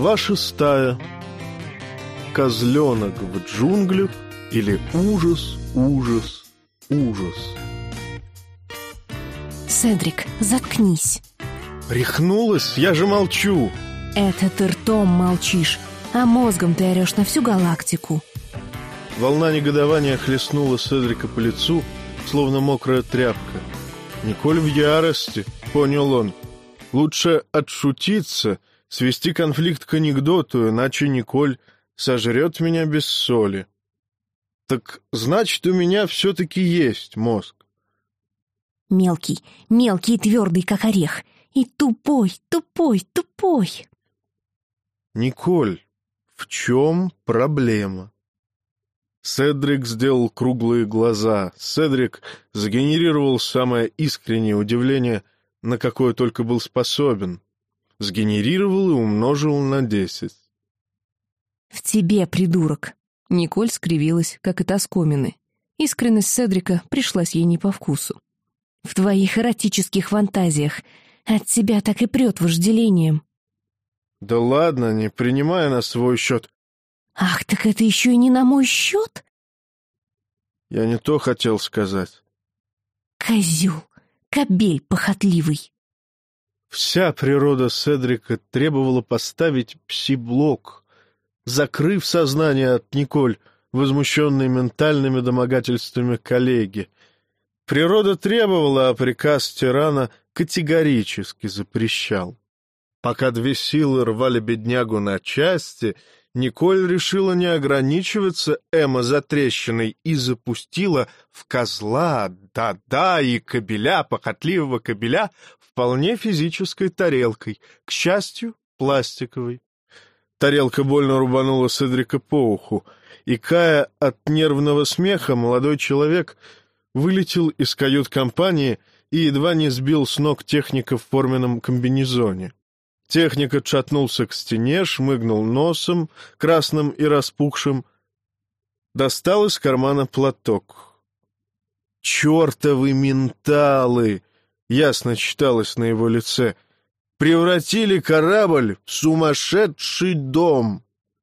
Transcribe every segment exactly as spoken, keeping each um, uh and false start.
Глава шестая. Козленок в джунглях или ужас, ужас, ужас. Седрик, заткнись. Рехнулась? Я же молчу. Это ты ртом молчишь, а мозгом ты орешь на всю галактику. Волна негодования хлестнула Седрика по лицу, словно мокрая тряпка. Николь в ярости, понял он. Лучше отшутиться, свести конфликт к анекдоту, иначе Николь сожрет меня без соли. Так значит, у меня все-таки есть мозг. Мелкий, мелкий и твердый, как орех. И тупой, тупой, тупой. Николь, в чем проблема? Седрик сделал круглые глаза. Седрик сгенерировал самое искреннее удивление, на какое только был способен. Сгенерировал и умножил на десять. В тебе, придурок. Николь скривилась, как от оскомины. Искренность Седрика пришлась ей не по вкусу. В твоих эротических фантазиях от тебя так и прет вожделением. Да ладно, не принимая на свой счет. Ах, так это еще и не на мой счет? Я не то хотел сказать. Козел, кобель похотливый. Вся природа Седрика требовала поставить пси-блок, закрыв сознание от Николь, возмущенной ментальными домогательствами коллеги. Природа требовала, а приказ тирана категорически запрещал. Пока две силы рвали беднягу на части, Николь решила не ограничиваться эмо-затрещиной и запустила в козла, да-да, и кобеля, похотливого кобеля, вполне физической тарелкой, к счастью, пластиковой. Тарелка больно рубанула Седрика по уху, и, кая от нервного смеха, молодой человек вылетел из кают-компании и едва не сбил с ног техника в форменном комбинезоне. Техник отшатнулся к стене, шмыгнул носом, красным и распухшим, достал из кармана платок. «Чертовы менталы!» — ясно читалось на его лице. «Превратили корабль в сумасшедший дом!»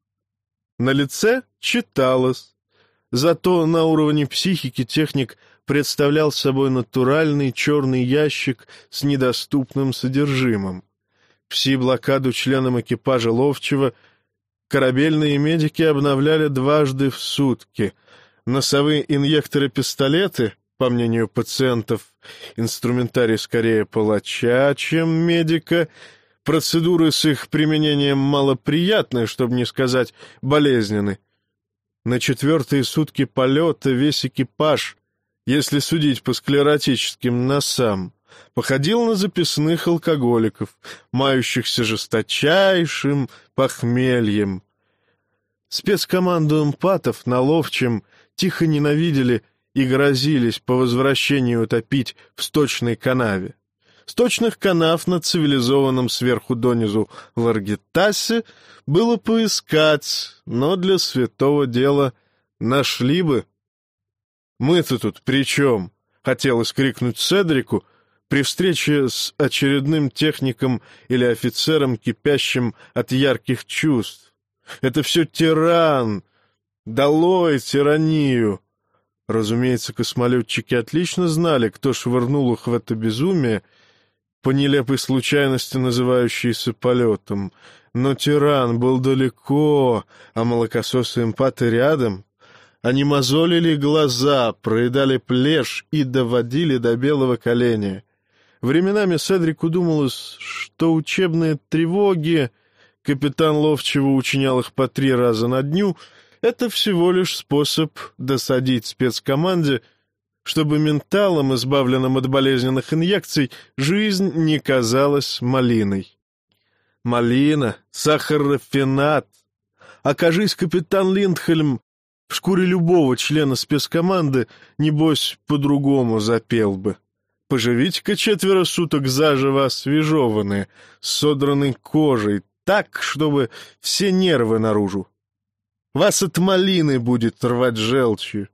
На лице читалось. Зато на уровне психики техник представлял собой натуральный черный ящик с недоступным содержимым. Пси-блокаду членам экипажа ловчего корабельные медики обновляли дважды в сутки. Носовые инъекторы-пистолеты, по мнению пациентов, инструментарий скорее палача, чем медика, процедуры с их применением малоприятны, чтобы не сказать болезненны. На четвертые сутки полета весь экипаж, если судить по склеротическим носам, походил на записных алкоголиков, мающихся жесточайшим похмельем. Спецкоманду эмпатов на ловчем тихо ненавидели и грозились по возвращению утопить в сточной канаве. Сточных канав на цивилизованном сверху донизу Ларгитасе было поискать, но для святого дела нашли бы. «Мы-то тут при чем?» — хотелось крикнуть Седрику при встрече с очередным техником или офицером, кипящим от ярких чувств. «Это все тиран! Долой тиранию!» Разумеется, космолетчики отлично знали, кто швырнул их в это безумие, по нелепой случайности называющейся полетом. Но тиран был далеко, а молокососы-эмпаты рядом. Они мозолили глаза, проедали плешь и доводили до белого коленя. Временами Седрику думалось, что учебные тревоги, капитан ловчего учинял их по три раза на дню, это всего лишь способ досадить спецкоманде, чтобы менталам, избавленным от болезненных инъекций, жизнь не казалась малиной. Малина, сахар-рафинат. Окажись капитан Линдхельм в шкуре любого члена спецкоманды, небось, по-другому запел бы. Поживите-ка четверо суток заживо освежеванные, с содранной кожей, так, чтобы все нервы наружу. Вас от малины будет рвать желчью.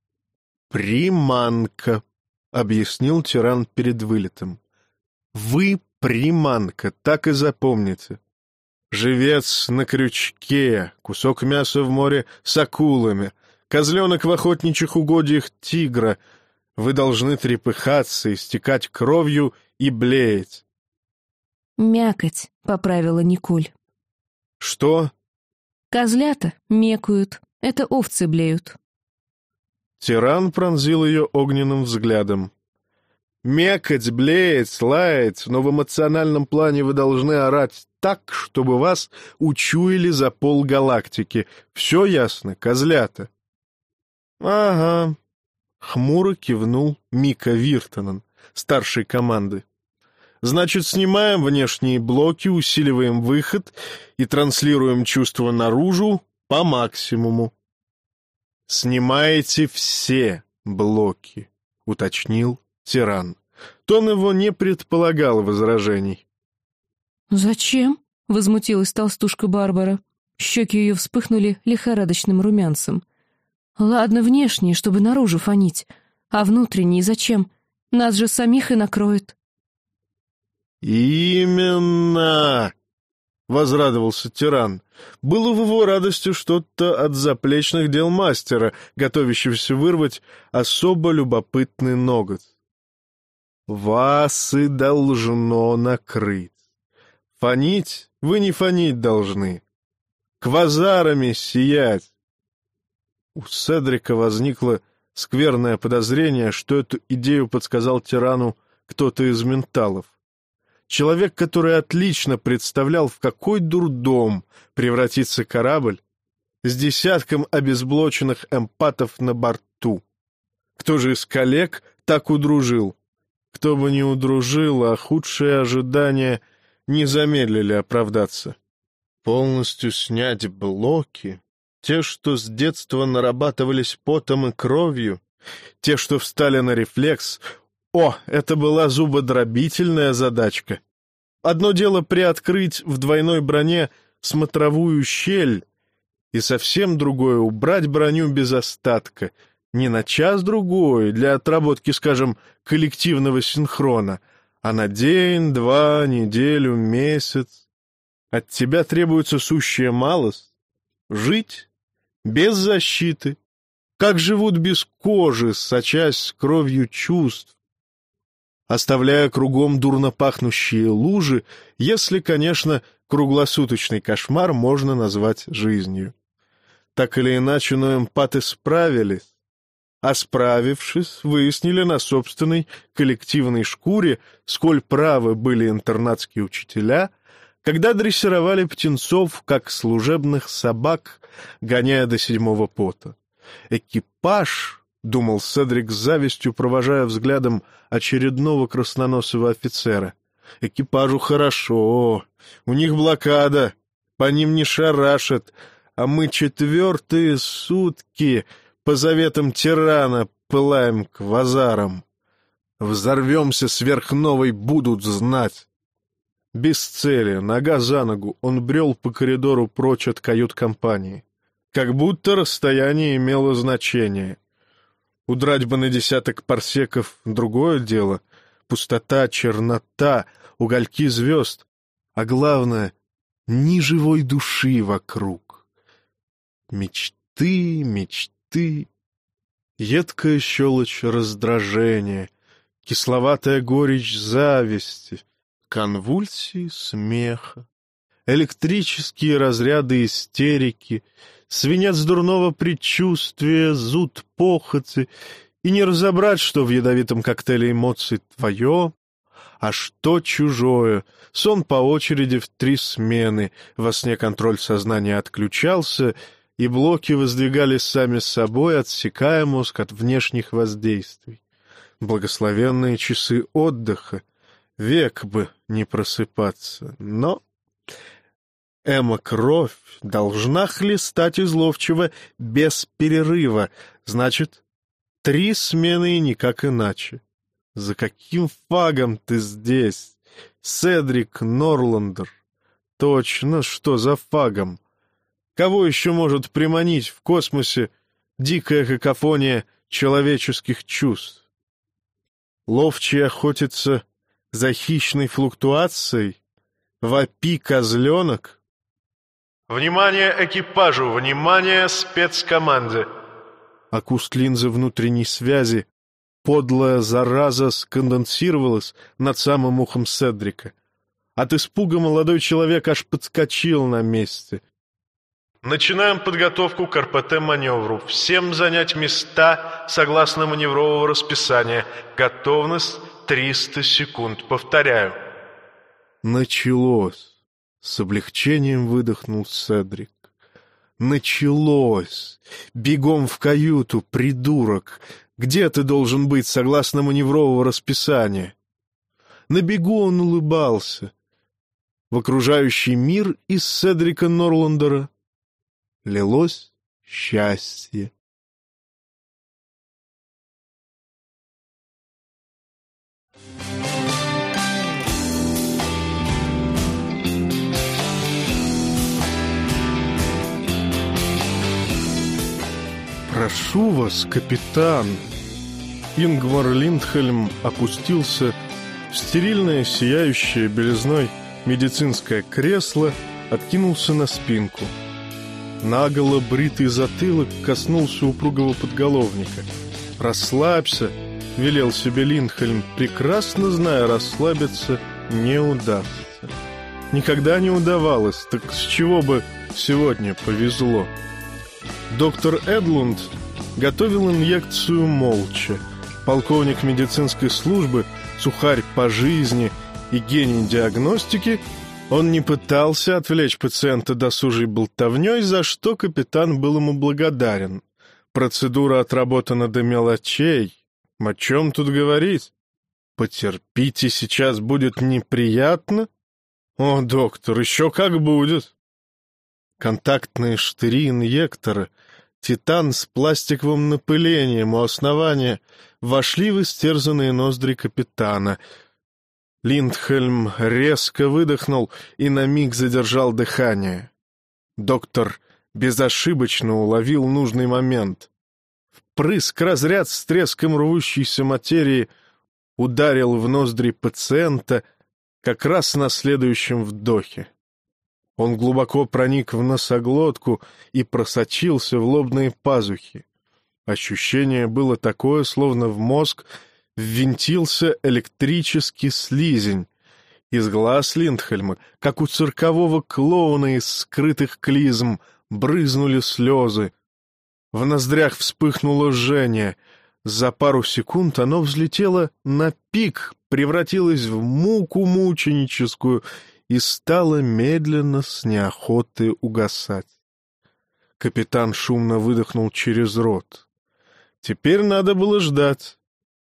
«Приманка», — объяснил тиран перед вылетом. «Вы приманка, так и запомните. Живец на крючке, кусок мяса в море с акулами, козленок в охотничьих угодьях тигра. Вы должны трепыхаться, истекать кровью и блеять. «Мякоть», — поправила Николь. Что? «Козлята мекают, это овцы блеют». Тиран пронзил ее огненным взглядом. «Мекать, блеять, лаять, но в эмоциональном плане вы должны орать так, чтобы вас учуяли за полгалактики. Все ясно, козлята?» «Ага», — хмуро кивнул Мика Виртонен, старший команды. «Значит, снимаем внешние блоки, усиливаем выход и транслируем чувство наружу по максимуму». «Снимаете все блоки», — уточнил Тиран. Тон его не предполагал возражений. «Зачем?» — возмутилась толстушка Барбара. Щеки ее вспыхнули лихорадочным румянцем. «Ладно, внешние, чтобы наружу фонить. А внутренние зачем? Нас же самих и накроет». «Именно!» — возрадовался Тиран. Было в его радости что-то от заплечных дел мастера, готовящегося вырвать особо любопытный ноготь. «Вас и должно накрыть. Фонить вы не фонить должны. Квазарами сиять». У Седрика возникло скверное подозрение, что эту идею подсказал Тирану кто-то из менталов. Человек, который отлично представлял, в какой дурдом превратится корабль с десятком обезблоченных эмпатов на борту. Кто же из коллег так удружил? Кто бы ни удружил, а худшие ожидания не замедлили оправдаться. Полностью снять блоки, те, что с детства нарабатывались потом и кровью, те, что встали на рефлекс. О, это была зубодробительная задачка. Одно дело приоткрыть в двойной броне смотровую щель, и совсем другое — убрать броню без остатка, не на час-другой для отработки, скажем, коллективного синхрона, а на день, два, неделю, месяц. От тебя требуется сущая малость — жить без защиты. Как живут без кожи, сочась кровью чувств, оставляя кругом дурно пахнущие лужи, если, конечно, круглосуточный кошмар можно назвать жизнью. Так или иначе, но эмпаты справились, а справившись, выяснили на собственной коллективной шкуре, сколь правы были интернатские учителя, когда дрессировали птенцов, как служебных собак, гоняя до седьмого пота. Экипаж, — думал Седрик с завистью, провожая взглядом очередного красноносого офицера, — экипажу хорошо, у них блокада, по ним не шарашат, а мы четвертые сутки по заветам тирана пылаем квазаром. Взорвемся сверхновой, будут знать. Без цели, нога за ногу, он брел по коридору прочь от кают-компании. Как будто расстояние имело значение. Удрать бы на десяток парсеков — другое дело. Пустота, чернота, угольки звезд. А главное — ни живой души вокруг. Мечты, мечты. Едкая щелочь раздражения, кисловатая горечь зависти, конвульсии смеха, электрические разряды истерики, свинец дурного предчувствия, зуд похоти, и не разобрать, что в ядовитом коктейле эмоций твое, а что чужое. Сон по очереди в три смены, во сне контроль сознания отключался, и блоки воздвигались сами собой, отсекая мозг от внешних воздействий. Благословенные часы отдыха, век бы не просыпаться, но... Эмо-кровь должна хлестать из ловчего без перерыва, значит, три смены и никак иначе. За каким фагом ты здесь, Седрик Норландер? Точно, что за фагом? Кого еще может приманить в космосе дикая какофония человеческих чувств? Ловчий охотится за хищной флуктуацией? Вопи, козленок? Внимание экипажу! Внимание спецкоманде! Окуст линзы внутренней связи, подлая зараза, сконденсировалась над самым ухом Седрика. От испуга молодой человек аж подскочил на месте. Начинаем подготовку к эр пэ тэ-маневру. Всем занять места согласно маневрового расписания. Готовность триста секунд. Повторяю. Началось. С облегчением выдохнул Седрик. Началось. Бегом в каюту, придурок. Где ты должен быть согласно маневрового расписания? На бегу он улыбался. В окружающий мир из Седрика Норландера лилось счастье. «Прошу вас, капитан!» Ингмар Линдхельм опустился в стерильное, сияющее белизной медицинское кресло, откинулся на спинку. Наголо бритый затылок коснулся упругого подголовника. «Расслабься!» — велел себе Линдхельм, прекрасно зная, расслабиться не удастся. Никогда не удавалось, так с чего бы сегодня повезло? Доктор Эдлунд готовил инъекцию молча. Полковник медицинской службы, сухарь по жизни и гений диагностики, он не пытался отвлечь пациента досужей болтовней, за что капитан был ему благодарен. Процедура отработана до мелочей. О чем тут говорить? Потерпите, сейчас будет неприятно? О, доктор, еще как будет. Контактные штыри инъектора, титан с пластиковым напылением у основания, вошли в истерзанные ноздри капитана. Линдхельм резко выдохнул и на миг задержал дыхание. Доктор безошибочно уловил нужный момент. Впрыск разряд с треском рвущейся материи ударил в ноздри пациента как раз на следующем вдохе. Он глубоко проник в носоглотку и просочился в лобные пазухи. Ощущение было такое, словно в мозг ввинтился электрический слизень. Из глаз Линдхельма, как у циркового клоуна из скрытых клизм, брызнули слезы. В ноздрях вспыхнуло жжение. За пару секунд оно взлетело на пик, превратилось в муку мученическую и стало медленно с неохотой угасать. Капитан шумно выдохнул через рот. Теперь надо было ждать.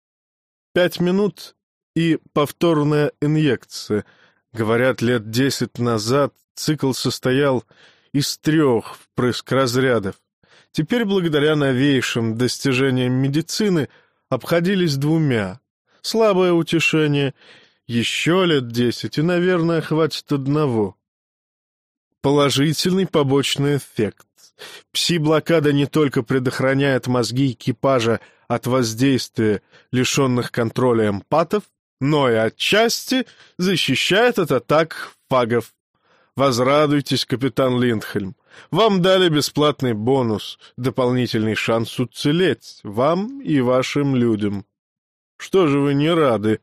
Пять минут и повторная инъекция. Говорят, лет десять назад цикл состоял из трех впрыск разрядов. Теперь, благодаря новейшим достижениям медицины, обходились двумя. Слабое утешение. Еще лет десять, и, наверное, хватит одного. Положительный побочный эффект. Пси-блокада не только предохраняет мозги экипажа от воздействия лишенных контроля эмпатов, но и отчасти защищает от атак фагов. Возрадуйтесь, капитан Линдхельм. Вам дали бесплатный бонус, дополнительный шанс уцелеть, вам и вашим людям. Что же вы не рады?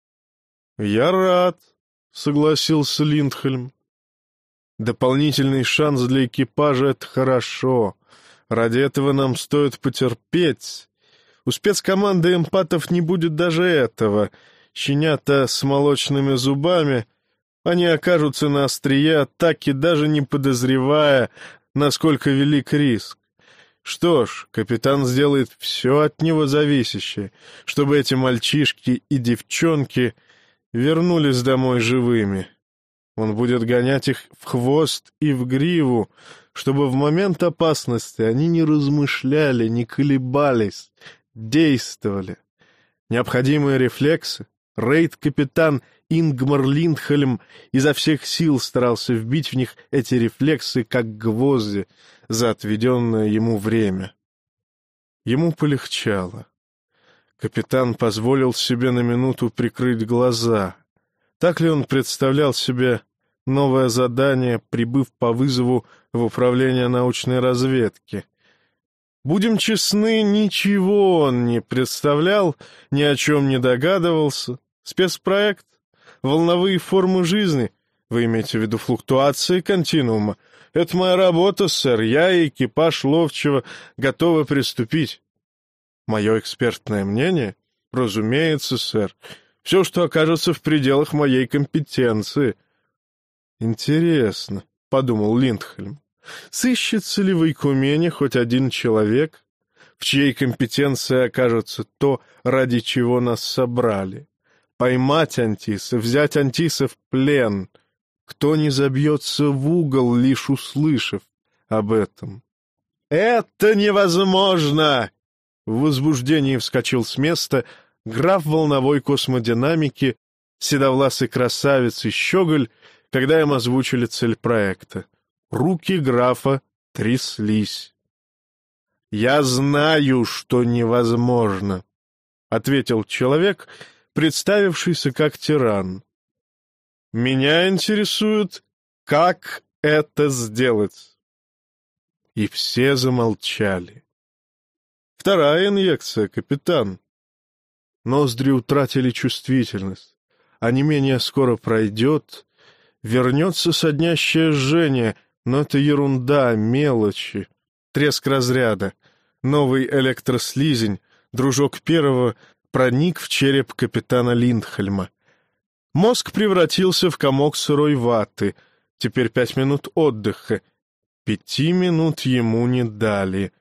«Я рад», — согласился Линдхельм. «Дополнительный шанс для экипажа — это хорошо. Ради этого нам стоит потерпеть. У спецкоманды эмпатов не будет даже этого. Щенята с молочными зубами, они окажутся на острие атаки, даже не подозревая, насколько велик риск. Что ж, капитан сделает все от него зависящее, чтобы эти мальчишки и девчонки вернулись домой живыми. Он будет гонять их в хвост и в гриву, чтобы в момент опасности они не размышляли, не колебались, действовали. Необходимые рефлексы рейд-капитан Ингмар Линдхельм изо всех сил старался вбить в них эти рефлексы, как гвозди, за отведенное ему время. Ему полегчало. Капитан позволил себе на минуту прикрыть глаза. Так ли он представлял себе новое задание, прибыв по вызову в управление научной разведки. Будем честны, ничего он не представлял, ни о чем не догадывался. Спецпроект? Волновые формы жизни? Вы имеете в виду флуктуации континуума? Это моя работа, сэр. Я и экипаж Ловчего готовы приступить. Мое экспертное мнение? Разумеется, сэр. Все, что окажется в пределах моей компетенции. Интересно, — подумал Линдхельм, — сыщется ли в Ойкумене хоть один человек, в чьей компетенции окажется то, ради чего нас собрали? Поймать Антиса, взять Антиса в плен. Кто не забьется в угол, лишь услышав об этом? «Это невозможно!» В возбуждении вскочил с места граф волновой космодинамики, седовласый красавец и щеголь, когда им озвучили цель проекта. Руки графа тряслись. «Я знаю, что невозможно», — ответил человек, представившийся как тиран. «Меня интересует, как это сделать». И все замолчали. «Вторая инъекция, капитан». Ноздри утратили чувствительность. А не менее скоро пройдет, вернется соднящее жжение, но это ерунда, мелочи. Треск разряда. Новый электрослизень, дружок первого, проник в череп капитана Линдхельма. Мозг превратился в комок сырой ваты. Теперь пять минут отдыха. Пяти минут ему не дали.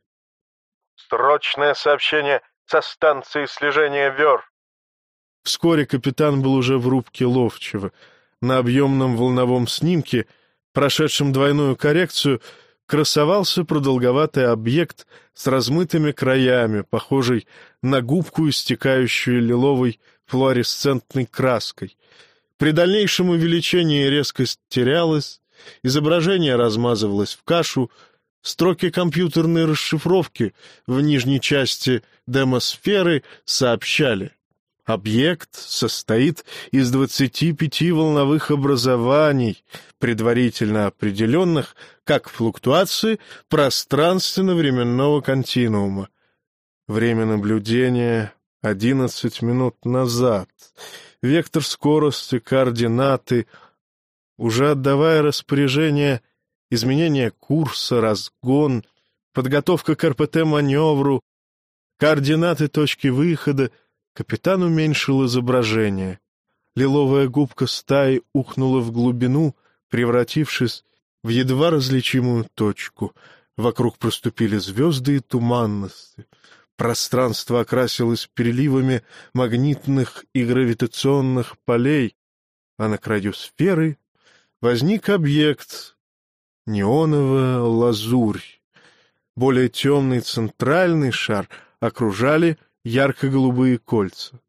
«Срочное сообщение со станции слежения Вёр». Вскоре капитан был уже в рубке Ловчего. На объемном волновом снимке, прошедшем двойную коррекцию, красовался продолговатый объект с размытыми краями, похожий на губку, истекающую лиловой флуоресцентной краской. При дальнейшем увеличении резкость терялась, изображение размазывалось в кашу, строки компьютерной расшифровки в нижней части демосферы сообщали: объект состоит из двадцати пяти волновых образований, предварительно определенных как флуктуации пространственно-временного континуума. Время наблюдения — одиннадцать минут назад. Вектор скорости, координаты. Уже отдавая распоряжение, изменение курса, разгон, подготовка к эр пэ тэ-маневру, координаты точки выхода, капитан уменьшил изображение. Лиловая губка стаи ухнула в глубину, превратившись в едва различимую точку. Вокруг проступили звезды и туманности. Пространство окрасилось переливами магнитных и гравитационных полей, а на краю сферы возник объект — неоновая лазурь. Более темный центральный шар окружали ярко-голубые кольца.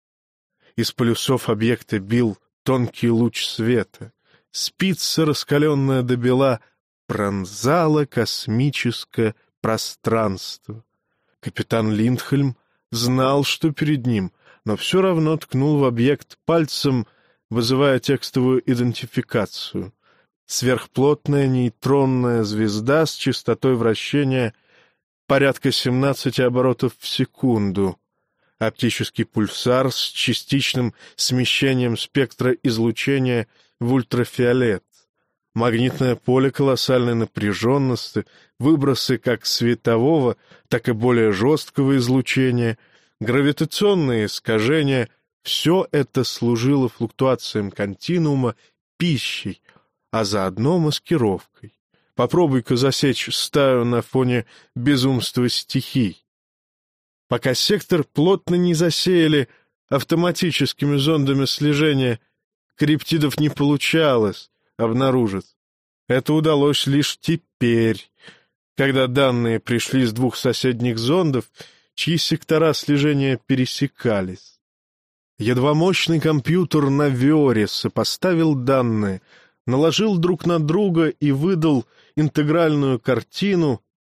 Из полюсов объекта бил тонкий луч света. Спица, раскаленная до бела, пронзала космическое пространство. Капитан Линдхельм знал, что перед ним, но все равно ткнул в объект пальцем, вызывая текстовую идентификацию. Сверхплотная нейтронная звезда с частотой вращения порядка семнадцати оборотов в секунду. Оптический пульсар с частичным смещением спектра излучения в ультрафиолет. Магнитное поле колоссальной напряженности, выбросы как светового, так и более жесткого излучения, гравитационные искажения — все это служило флуктуациям континуума пищей, а заодно маскировкой. Попробуй-ка засечь стаю на фоне безумства стихий. Пока сектор плотно не засеяли автоматическими зондами слежения, криптидов не получалось обнаружить. Это удалось лишь теперь, когда данные пришли с двух соседних зондов, чьи сектора слежения пересекались. Едва мощный компьютер на Вёре сопоставил данные, наложил друг на друга и выдал интегральную картину.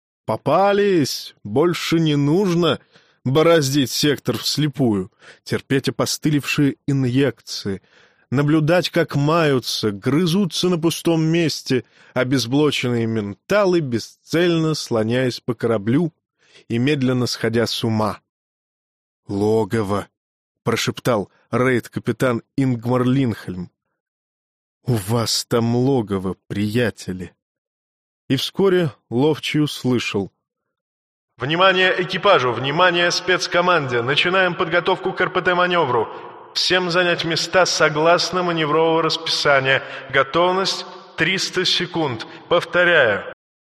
Попались! Больше не нужно бороздить сектор вслепую, терпеть опостылевшие инъекции. наблюдать, как маются, грызутся на пустом месте обезблоченные менталы, бесцельно слоняясь по кораблю и медленно сходя с ума. «Логово», — прошептал рейд-капитан Ингмар Линхельм. «У вас там логово, приятели». И вскоре Ловчий услышал: «Внимание экипажу! Внимание спецкоманде! Начинаем подготовку к эр пэ тэ-маневру! Всем занять места согласно маневрового расписания. Готовность триста секунд. Повторяю».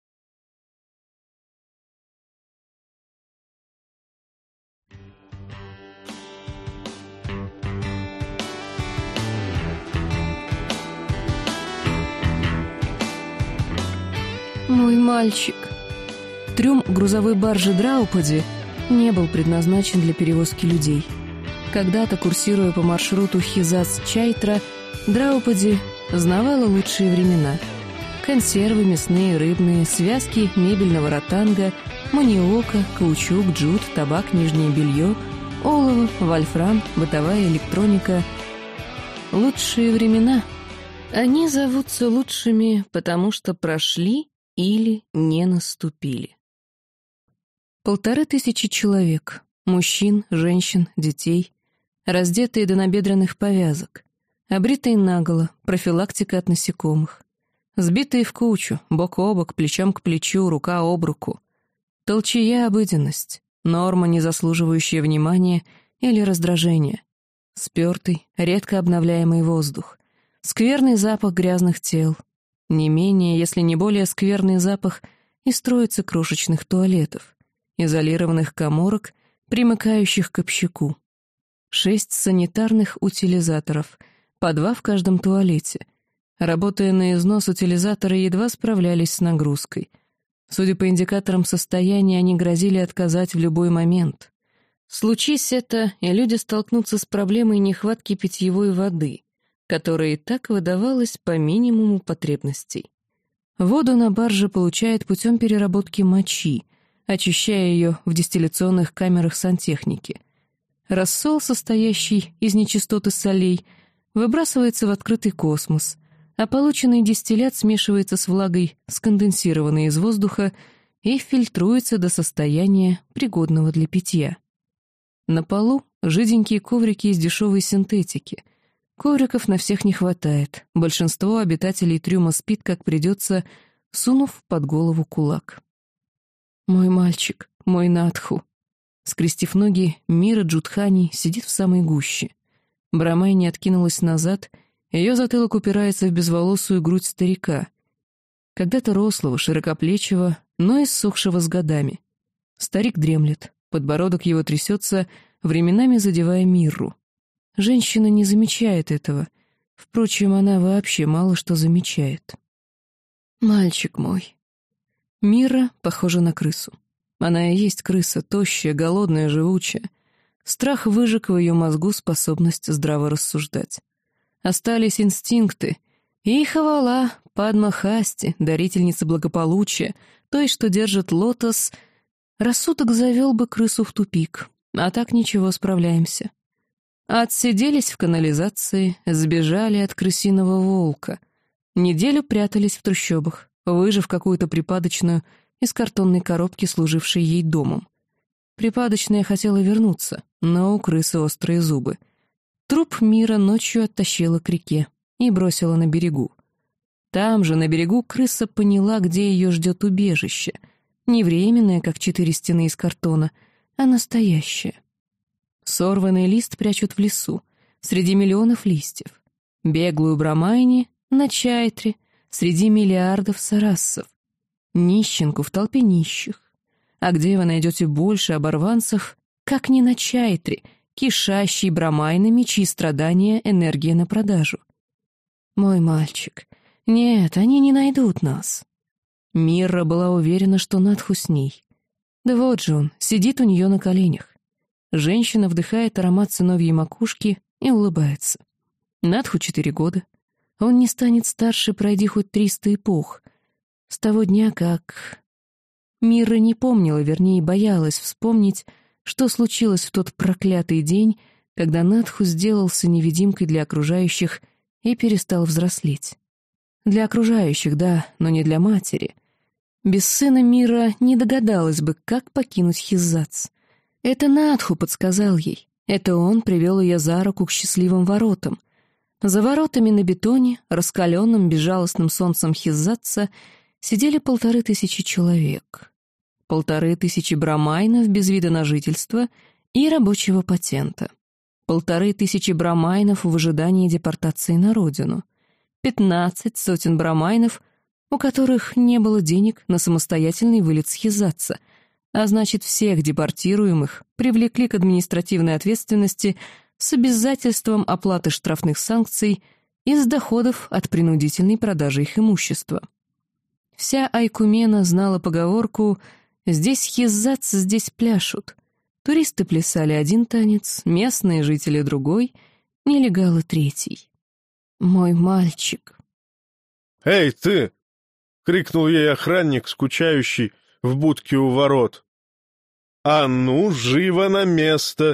Мой мальчик. Трюм грузовой баржи Драупади не был предназначен для перевозки людей. Когда-то, курсируя по маршруту Хизац-Чайтра, Драупади знавала лучшие времена. Консервы, мясные, рыбные, связки мебельного ротанга, маниока, каучук, джут, табак, нижнее белье, олово, вольфрам, бытовая электроника. Лучшие времена. Они зовутся лучшими, потому что прошли или не наступили. Полторы тысячи человек, мужчин, женщин, детей, раздетые до набедренных повязок, обритые наголо, профилактика от насекомых, сбитые в кучу, бок о бок, плечом к плечу, рука об руку. Толчая обыденность, норма, не заслуживающая внимания или раздражения, спертый, редко обновляемый воздух, скверный запах грязных тел, не менее, если не более скверный запах из троицы крошечных туалетов, изолированных каморок, примыкающих к общаку. Шесть санитарных утилизаторов, по два в каждом туалете. Работая на износ, утилизаторы едва справлялись с нагрузкой. Судя по индикаторам состояния, они грозили отказать в любой момент. Случись это, и люди столкнутся с проблемой нехватки питьевой воды, которая и так выдавалась по минимуму потребностей. Воду на барже получают путем переработки мочи, очищая ее в дистилляционных камерах сантехники. Рассол, состоящий из нечистоты солей, выбрасывается в открытый космос, а полученный дистиллят смешивается с влагой, сконденсированной из воздуха, и фильтруется до состояния, пригодного для питья. На полу жиденькие коврики из дешевой синтетики. Ковриков на всех не хватает. Большинство обитателей трюма спит, как придется, сунув под голову кулак. Мой мальчик, мой Надху. Скрестив ноги, Мира Джудхани сидит в самой гуще. Брамайни откинулась назад, ее затылок упирается в безволосую грудь старика. Когда-то рослого, широкоплечего, но иссохшего с годами. Старик дремлет, подбородок его трясется, временами задевая Мирру. Женщина не замечает этого. Впрочем, она вообще мало что замечает. «Мальчик мой». Мира похожа на крысу. Она и есть крыса, тощая, голодная, живучая. Страх выжег в ее мозгу способность здраво рассуждать. Остались инстинкты. И хвала, Падма-Хасти, дарительница благополучия, той, что держит лотос. Рассудок завел бы крысу в тупик, а так ничего, справляемся. Отсиделись в канализации, сбежали от крысиного волка. Неделю прятались в трущобах, выжив какую-то припадочную из картонной коробки, служившей ей домом. Припадочная хотела вернуться, но у крысы острые зубы. Труп Мира ночью оттащила к реке и бросила на берегу. Там же, на берегу, крыса поняла, где ее ждет убежище. Не временное, как четыре стены из картона, а настоящее. Сорванный лист прячут в лесу, среди миллионов листьев. Беглую Брамайни на Чайтре, среди миллиардов сарассов. Нищенку в толпе нищих. А где вы найдете больше оборванцев, как не на Чайтре, кишащей брамайнами, чьи страдания — энергия на продажу? Мой мальчик, нет, они не найдут нас. Мирра была уверена, что Надху с ней. Да вот же он, сидит у нее на коленях. Женщина вдыхает аромат сыновьей макушки и улыбается. Надху четыре года. Он не станет старше, пройди хоть триста эпох. С того дня, как... Мирра не помнила, вернее, боялась вспомнить, что случилось в тот проклятый день, когда Надху сделался невидимкой для окружающих и перестал взрослеть. Для окружающих, да, но не для матери. Без сына Мира не догадалась бы, как покинуть Хиззац. Это Надху подсказал ей. Это он привел ее за руку к счастливым воротам. За воротами на бетоне, раскаленным безжалостным солнцем Хиззатца, сидели полторы тысячи человек. Полторы тысячи брамайнов без вида на жительство и рабочего патента. Полторы тысячи брамайнов в ожидании депортации на родину. Пятнадцать сотен брамайнов, у которых не было денег на самостоятельный вылет с Хиззатца, а значит, всех депортируемых привлекли к административной ответственности с обязательством оплаты штрафных санкций из доходов от принудительной продажи их имущества. Вся Айкумена знала поговорку «здесь Хиззац, здесь пляшут». Туристы плясали один танец, местные жители другой, нелегалы третий. «Мой мальчик». «Эй, ты!» — крикнул ей охранник, скучающий в будке у ворот. «А ну, живо на место!»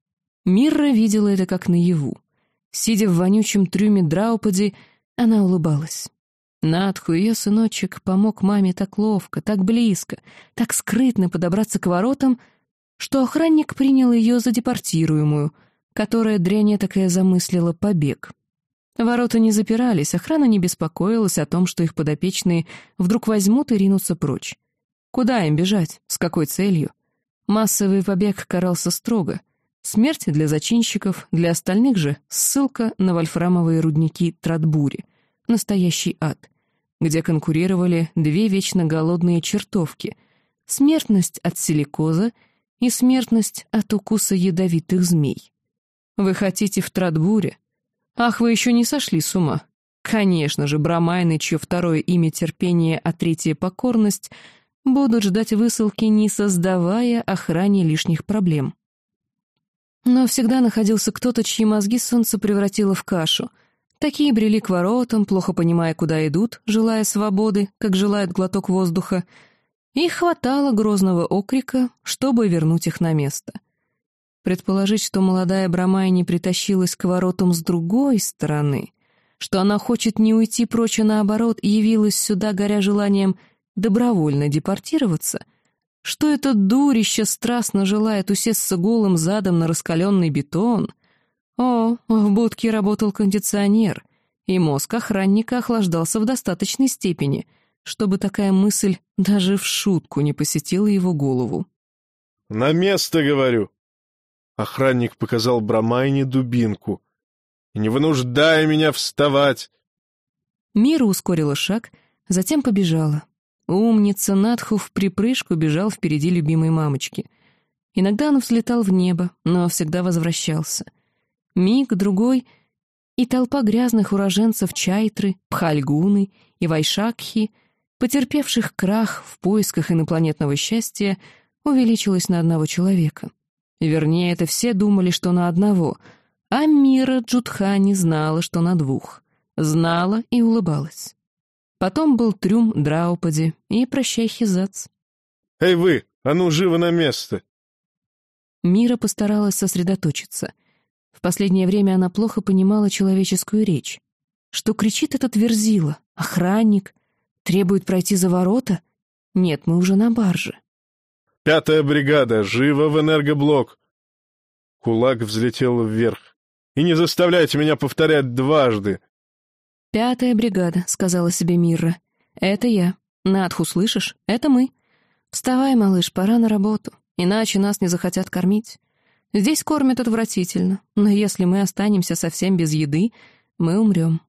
Мирра видела это как наяву. Сидя в вонючем трюме Драупади, она улыбалась. Надху, ее сыночек, помог маме так ловко, так близко, так скрытно подобраться к воротам, что охранник принял ее за депортируемую, которая дрянь такая замыслила побег. Ворота не запирались, охрана не беспокоилась о том, что их подопечные вдруг возьмут и ринутся прочь. Куда им бежать? С какой целью? Массовый побег карался строго. Смерть для зачинщиков, для остальных же ссылка на вольфрамовые рудники Тратбури, настоящий ад, где конкурировали две вечно голодные чертовки — смертность от силикоза и смертность от укуса ядовитых змей. Вы хотите в Тратбуре? Ах, вы еще не сошли с ума. Конечно же, брамайны, чье второе имя терпение, а третье покорность, будут ждать высылки, не создавая охране лишних проблем. Но всегда находился кто-то, чьи мозги солнце превратило в кашу. Такие брели к воротам, плохо понимая, куда идут, желая свободы, как желает глоток воздуха, и хватало грозного окрика, чтобы вернуть их на место. Предположить, что молодая Брамай не притащилась к воротам с другой стороны, что она хочет не уйти прочь, а наоборот явилась сюда, горя желанием добровольно депортироваться, что это дурище страстно желает усесться голым задом на раскаленный бетон. О, в будке работал кондиционер, и мозг охранника охлаждался в достаточной степени, чтобы такая мысль даже в шутку не посетила его голову. «На место, говорю!» Охранник показал Брамайне дубинку. «Не вынуждай меня вставать!» Мира ускорила шаг, затем побежала. Умница Надху в припрыжку бежал впереди любимой мамочки. Иногда он взлетал в небо, но всегда возвращался. Миг, другой, и толпа грязных уроженцев Чайтры, Пхальгуны и Вайшакхи, потерпевших крах в поисках инопланетного счастья, увеличилась на одного человека. Вернее, это все думали, что на одного, а Мира Джудхани знала, что на двух. Знала и улыбалась. Потом был трюм Драупади и прощай Хиззац. «Эй вы, а ну живо на место!» Мира постаралась сосредоточиться. В последнее время она плохо понимала человеческую речь. Что кричит этот верзила? Охранник? Требует пройти за ворота? Нет, мы уже на барже. «Пятая бригада, живо в энергоблок!» Кулак взлетел вверх. «И не заставляйте меня повторять дважды!» «Пятая бригада», — сказала себе Мирра. «Это я. Надху, слышишь? Это мы. Вставай, малыш, пора на работу, иначе нас не захотят кормить. Здесь кормят отвратительно, но если мы останемся совсем без еды, мы умрем».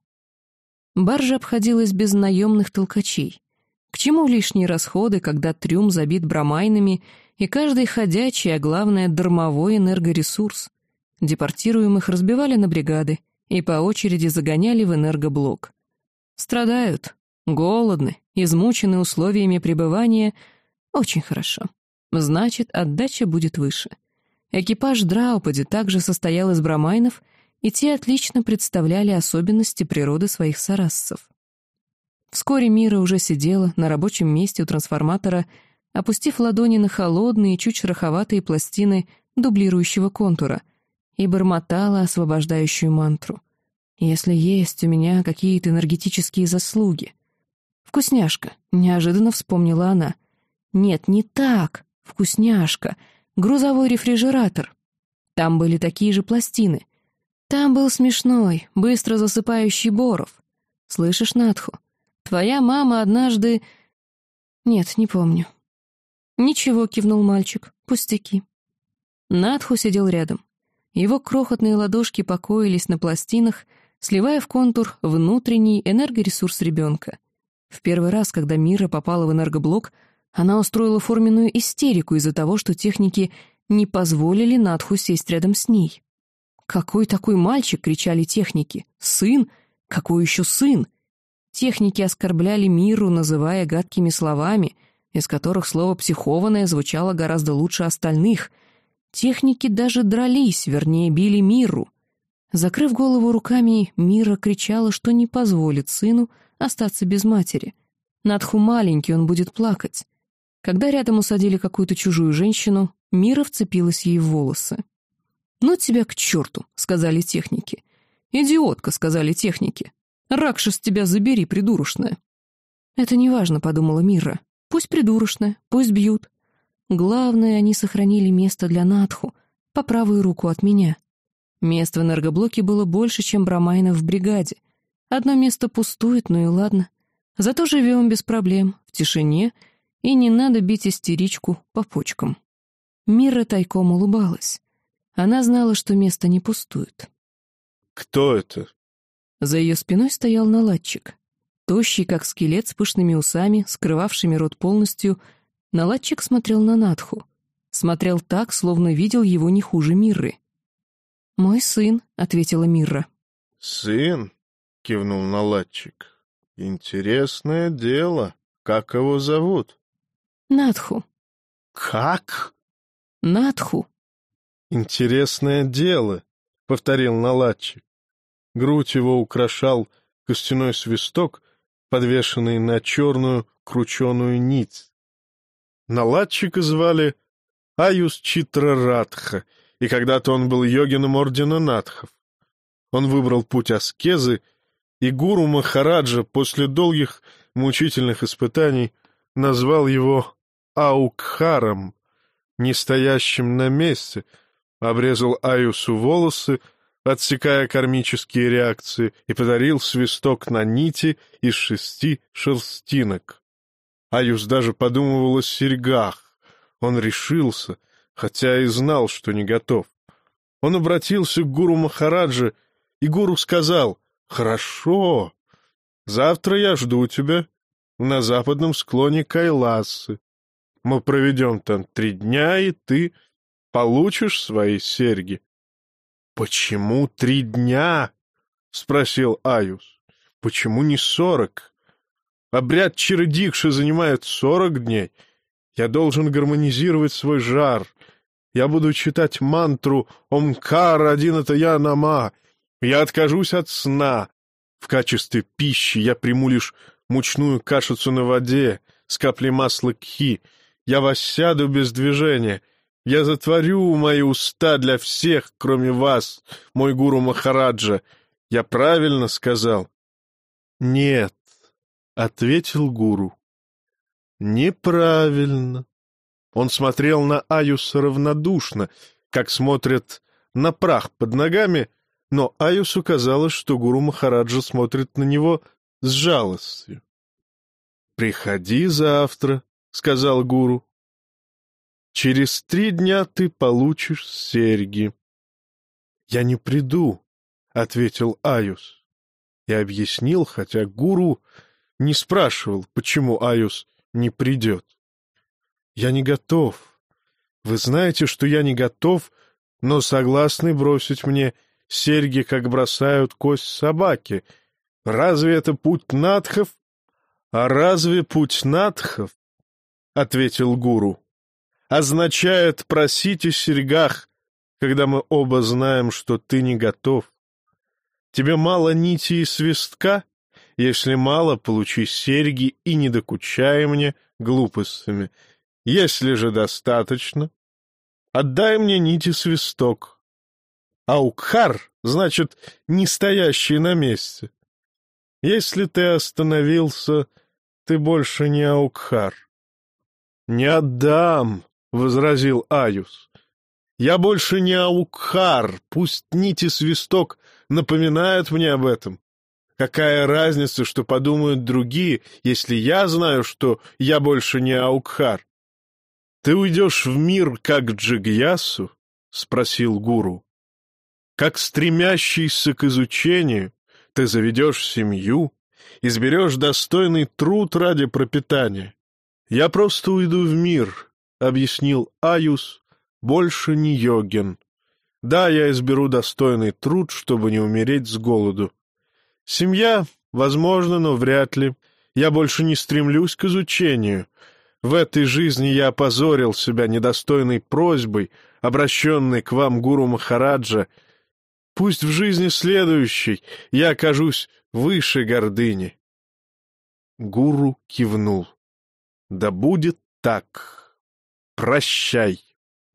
Баржа обходилась без наемных толкачей. К чему лишние расходы, когда трюм забит брамайнами, и каждый ходячий, а главное, дармовой энергоресурс? Депортируемых разбивали на бригады и по очереди загоняли в энергоблок. Страдают, голодны, измучены условиями пребывания. Очень хорошо. Значит, отдача будет выше. Экипаж Драупади также состоял из брамайнов, и те отлично представляли особенности природы своих сарассов. Вскоре Мира уже сидела на рабочем месте у трансформатора, опустив ладони на холодные, чуть шероховатые пластины дублирующего контура, и бормотала освобождающую мантру. «Если есть у меня какие-то энергетические заслуги». «Вкусняшка», — неожиданно вспомнила она. «Нет, не так. Вкусняшка. Грузовой рефрижератор. Там были такие же пластины. Там был смешной, быстро засыпающий Боров. Слышишь, Надху? Твоя мама однажды...» «Нет, не помню». «Ничего», — кивнул мальчик, — «пустяки». Надху сидел рядом. Его крохотные ладошки покоились на пластинах, сливая в контур внутренний энергоресурс ребенка. В первый раз, когда Мира попала в энергоблок, она устроила форменную истерику из-за того, что техники не позволили Надху сесть рядом с ней. «Какой такой мальчик?» — кричали техники. «Сын? Какой еще сын?» Техники оскорбляли Миру, называя гадкими словами, из которых слово «психованное» звучало гораздо лучше остальных. Техники даже дрались, вернее, били Миру. Закрыв голову руками, Мира кричала, что не позволит сыну остаться без матери. Надху маленький, он будет плакать. Когда рядом усадили какую-то чужую женщину, Мира вцепилась ей в волосы. «Ну тебя к черту», — сказали техники. «Идиотка», — сказали техники. «Ракшас, тебя забери, придурочная». «Это неважно», — подумала Мира. «Пусть придурочная, пусть бьют. Главное, они сохранили место для Надху, по правую руку от меня. Мест в энергоблоке было больше, чем брамайнов в бригаде. Одно место пустует, ну и ладно. Зато живем без проблем, в тишине, и не надо бить истеричку по почкам». Мира тайком улыбалась. Она знала, что место не пустует. «Кто это?» За ее спиной стоял наладчик. Тощий, как скелет, с пышными усами, скрывавшими рот полностью, наладчик смотрел на Надху. Смотрел так, словно видел его не хуже Мирры. «Мой сын», — ответила Мирра. «Сын?» — кивнул наладчик. «Интересное дело. Как его зовут?» «Надху». «Как?» «Надху». «Интересное дело», — повторил наладчик. Грудь его украшал костяной свисток, подвешенный на черную крученую нить. Наладчика звали Аюс Читрарадха, и когда-то он был йогином ордена Надхов. Он выбрал путь аскезы, и гуру Махараджа после долгих мучительных испытаний назвал его Аукхаром, не стоящим на месте, обрезал Аюсу волосы, отсекая кармические реакции, и подарил свисток на нити из шести шерстинок. Аюс даже подумывал о серьгах. Он решился, хотя и знал, что не готов. Он обратился к гуру Махараджа, и гуру сказал: «Хорошо, завтра я жду тебя на западном склоне Кайласы. Мы проведем там три дня, и ты получишь свои серьги». «Почему три дня?» — спросил Аюс. «Почему не сорок? Обряд Чирдикши занимает сорок дней. Я должен гармонизировать свой жар. Я буду читать мантру «Омкар Адинатая Нама». Я откажусь от сна. В качестве пищи я приму лишь мучную кашицу на воде с каплей масла кхи. Я воссяду без движения. Я затворю мои уста для всех, кроме вас, мой гуру Махараджа. Я правильно сказал?» «Нет», — ответил гуру. «Неправильно». Он смотрел на Аюса равнодушно, как смотрят на прах под ногами, но Аюсу казалось, что гуру Махараджа смотрит на него с жалостью. «Приходи завтра», — сказал гуру. «Через три дня ты получишь серьги». «Я не приду», — ответил Аюс. И объяснил, хотя гуру не спрашивал, почему Аюс не придет. «Я не готов. Вы знаете, что я не готов, но согласны бросить мне серьги, как бросают кость собаки. Разве это путь надхов?» «А разве путь надхов, — ответил гуру, — означает просить о серьгах, когда мы оба знаем, что ты не готов? Тебе мало нити и свистка? Если мало, получи серьги и не докучай мне глупостями. Если же достаточно, отдай мне нити и свисток». Аукхар значит «не стоящий на месте». Если ты остановился, ты больше не Аукхар. — Не отдам, — возразил Аюс. — Я больше не Аукхар, пусть нити свисток напоминают мне об этом. Какая разница, что подумают другие, если я знаю, что я больше не Аукхар? — Ты уйдешь в мир, как Джигьясу? — спросил гуру. — Как стремящийся к изучению, ты заведешь семью, изберешь достойный труд ради пропитания. Я просто уйду в мир, — объяснил Аюс, — больше не йогин. Да, я изберу достойный труд, чтобы не умереть с голоду. Семья, возможно, но вряд ли. Я больше не стремлюсь к изучению. В этой жизни я опозорил себя недостойной просьбой, обращенной к вам, гуру Махараджа. Пусть в жизни следующей я окажусь выше гордыни. Гуру кивнул. Да будет так. Прощай.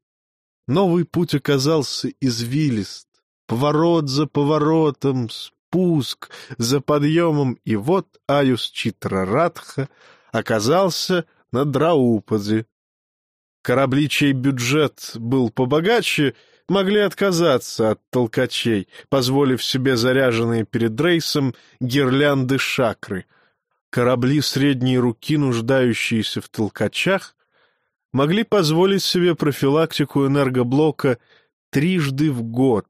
Новый путь оказался извилист. Поворот за поворотом, спуск за подъемом, и вот Аюс Читрарадха оказался на Драупаде. Корабли, чей бюджет был побогаче, могли отказаться от толкачей, позволив себе заряженные перед рейсом гирлянды шакры. Корабли средней руки, нуждающиеся в толкачах, могли позволить себе профилактику энергоблока трижды в год.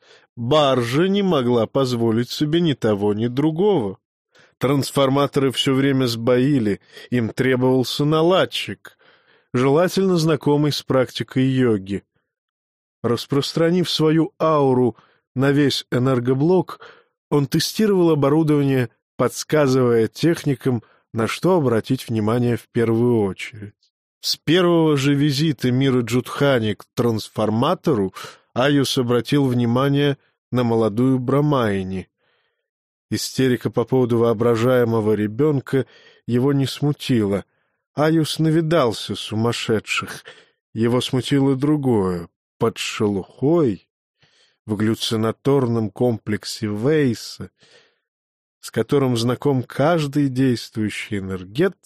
Баржа не могла позволить себе ни того, ни другого. Трансформаторы все время сбоили, им требовался наладчик, желательно знакомый с практикой йоги. Распространив свою ауру на весь энергоблок, он тестировал оборудование, подсказывая техникам, на что обратить внимание в первую очередь. С первого же визита Мира Джудхани к трансформатору Аюс обратил внимание на молодую Брамайни. Истерика по поводу воображаемого ребенка его не смутила. Аюс навидался сумасшедших. Его смутило другое. Под шелухой, в галлюцинаторном комплексе Вейса, с которым знаком каждый действующий энергет,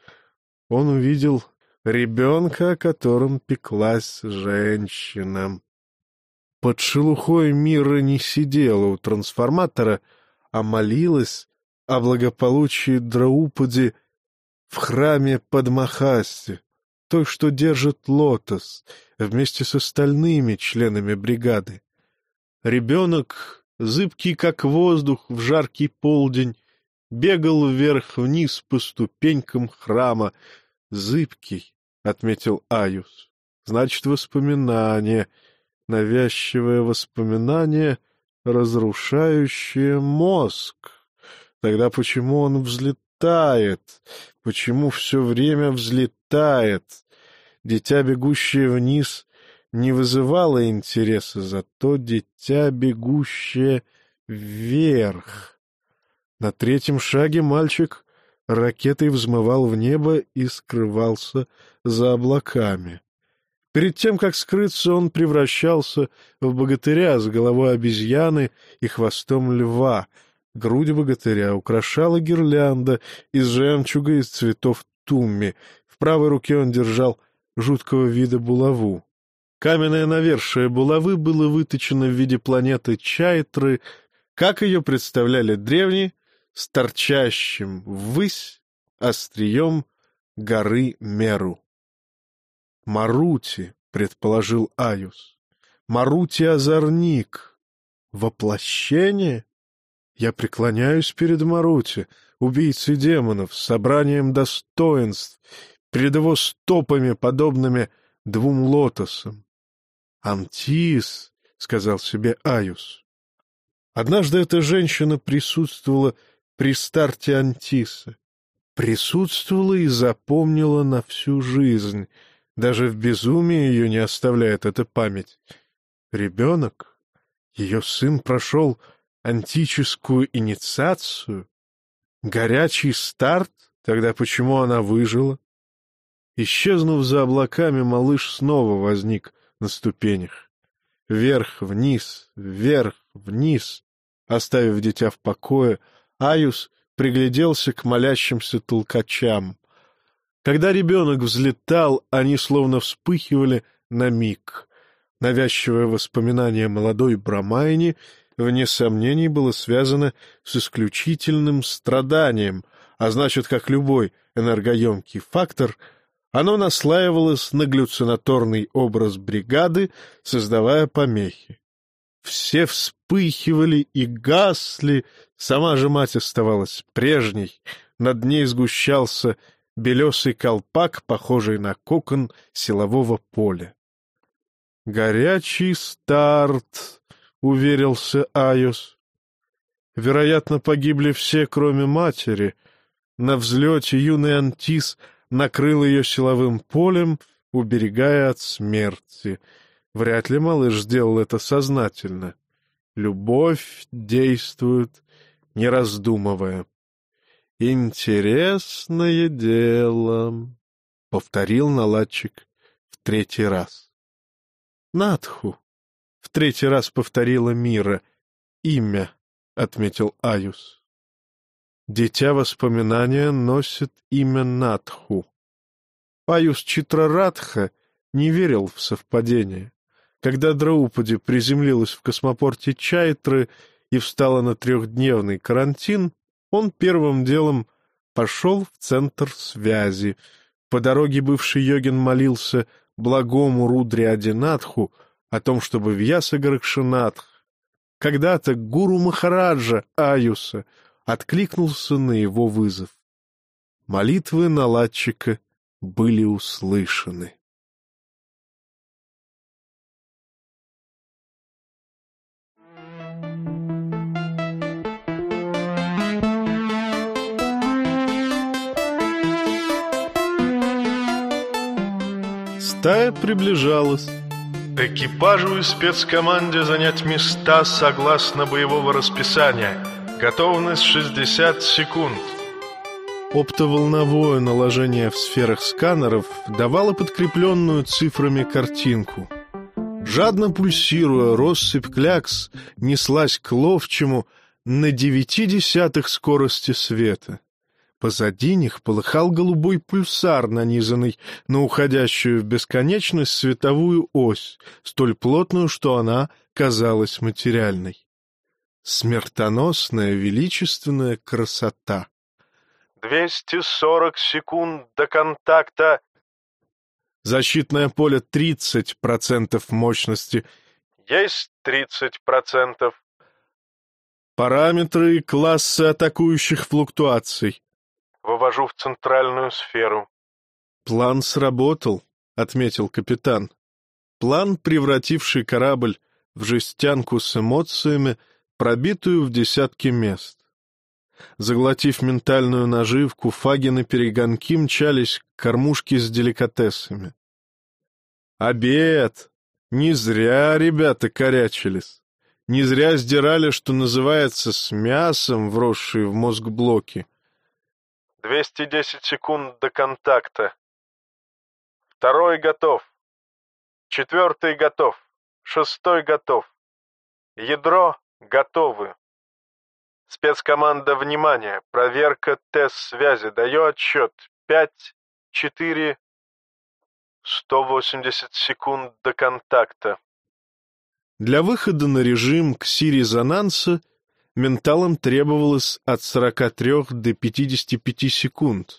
он увидел ребенка, о котором пеклась женщина. Под шелухой Мира не сидела у трансформатора, а молилась о благополучии Драупади в храме Падмахасти, той, что держит лотос, вместе с остальными членами бригады. Ребенок, зыбкий как воздух в жаркий полдень, бегал вверх-вниз по ступенькам храма. Зыбкий, — отметил Аюс. Значит, воспоминание, навязчивое воспоминание, разрушающее мозг. Тогда почему он взлетает? Почему все время взлетает? Дитя, бегущее вниз, не вызывало интереса, зато дитя, бегущее вверх. На третьем шаге мальчик ракетой взмывал в небо и скрывался за облаками. Перед тем, как скрыться, он превращался в богатыря с головой обезьяны и хвостом льва. Грудь богатыря украшала гирлянда из жемчуга и цветов тумми. В правой руке он держал жуткого вида булаву. Каменное навершие булавы было выточено в виде планеты Чайтры, как ее представляли древние, с торчащим ввысь острием горы Меру. «Марути», — предположил Аюс, — «Марути-озорник». «Воплощение? Я преклоняюсь перед Марути, убийцей демонов, с собранием достоинств, перед его стопами, подобными двум лотосам». «Антис», — сказал себе Аюс. Однажды эта женщина присутствовала при старте Антиса. Присутствовала и запомнила на всю жизнь. Даже в безумии ее не оставляет эта память. Ребенок? Ее сын прошел антическую инициацию? Горячий старт? Тогда почему она выжила? Исчезнув за облаками, малыш снова возник на ступенях. Вверх-вниз, вверх-вниз. Оставив дитя в покое, Айус пригляделся к молящимся толкачам. Когда ребенок взлетал, они словно вспыхивали на миг. Навязчивое воспоминание молодой Брамайни, вне сомнений, было связано с исключительным страданием, а значит, как любой энергоемкий фактор, оно наслаивалось на галлюцинаторный образ бригады, создавая помехи. Все вспыхивали и гасли, сама же мать оставалась прежней, над ней сгущался белесый колпак, похожий на кокон силового поля. «Горячий старт», — уверился Айос. Вероятно, погибли все, кроме матери. На взлете юный Антис накрыл ее силовым полем, уберегая от смерти. Вряд ли малыш сделал это сознательно. Любовь действует, не раздумывая. «Интересное дело», — повторил наладчик в третий раз. «Надху», — в третий раз повторила Мира. «Имя», — отметил Айус. «Дитя воспоминания носит имя Надху». Айус Читрарадха не верил в совпадение. Когда Драупади приземлилась в космопорте Чайтры и встала на трехдневный карантин, он первым делом пошел в центр связи. По дороге бывший йогин молился благому Рудре Адинатху о том, чтобы Вьяса Горакшинатх, когда-то гуру Махараджа Аюса, откликнулся на его вызов. Молитвы наладчика были услышаны. Стая приближалась. Экипажу и спецкоманде занять места согласно боевого расписания. Готовность шестьдесят секунд. Оптоволновое наложение в сферах сканеров давало подкрепленную цифрами картинку. Жадно пульсируя, россыпь клякс неслась к ловчему на девяти десятых скорости света. Позади них полыхал голубой пульсар, нанизанный на уходящую в бесконечность световую ось, столь плотную, что она казалась материальной. Смертоносная величественная красота. «Двести сорок секунд до контакта!» Защитное поле тридцать процентов мощности. Есть тридцать процентов. Параметры и классы атакующих флуктуаций. Вывожу в центральную сферу. План сработал, отметил капитан. План, превративший корабль в жестянку с эмоциями, пробитую в десятки мест. Заглотив ментальную наживку, фагины-перегонки мчались к кормушке с деликатесами. Обед! Не зря ребята корячились. Не зря сдирали, что называется, с мясом, вросшие в мозг блоки. двести десять секунд до контакта. Второй готов. Четвертый готов. Шестой готов. Ядро готовы. Спецкоманда, внимание, проверка тест-связи, даю отсчет. Пять, четыре, сто восемьдесят секунд до контакта. Для выхода на режим кси-резонанса менталам требовалось от сорока трёх до пятидесяти пяти секунд.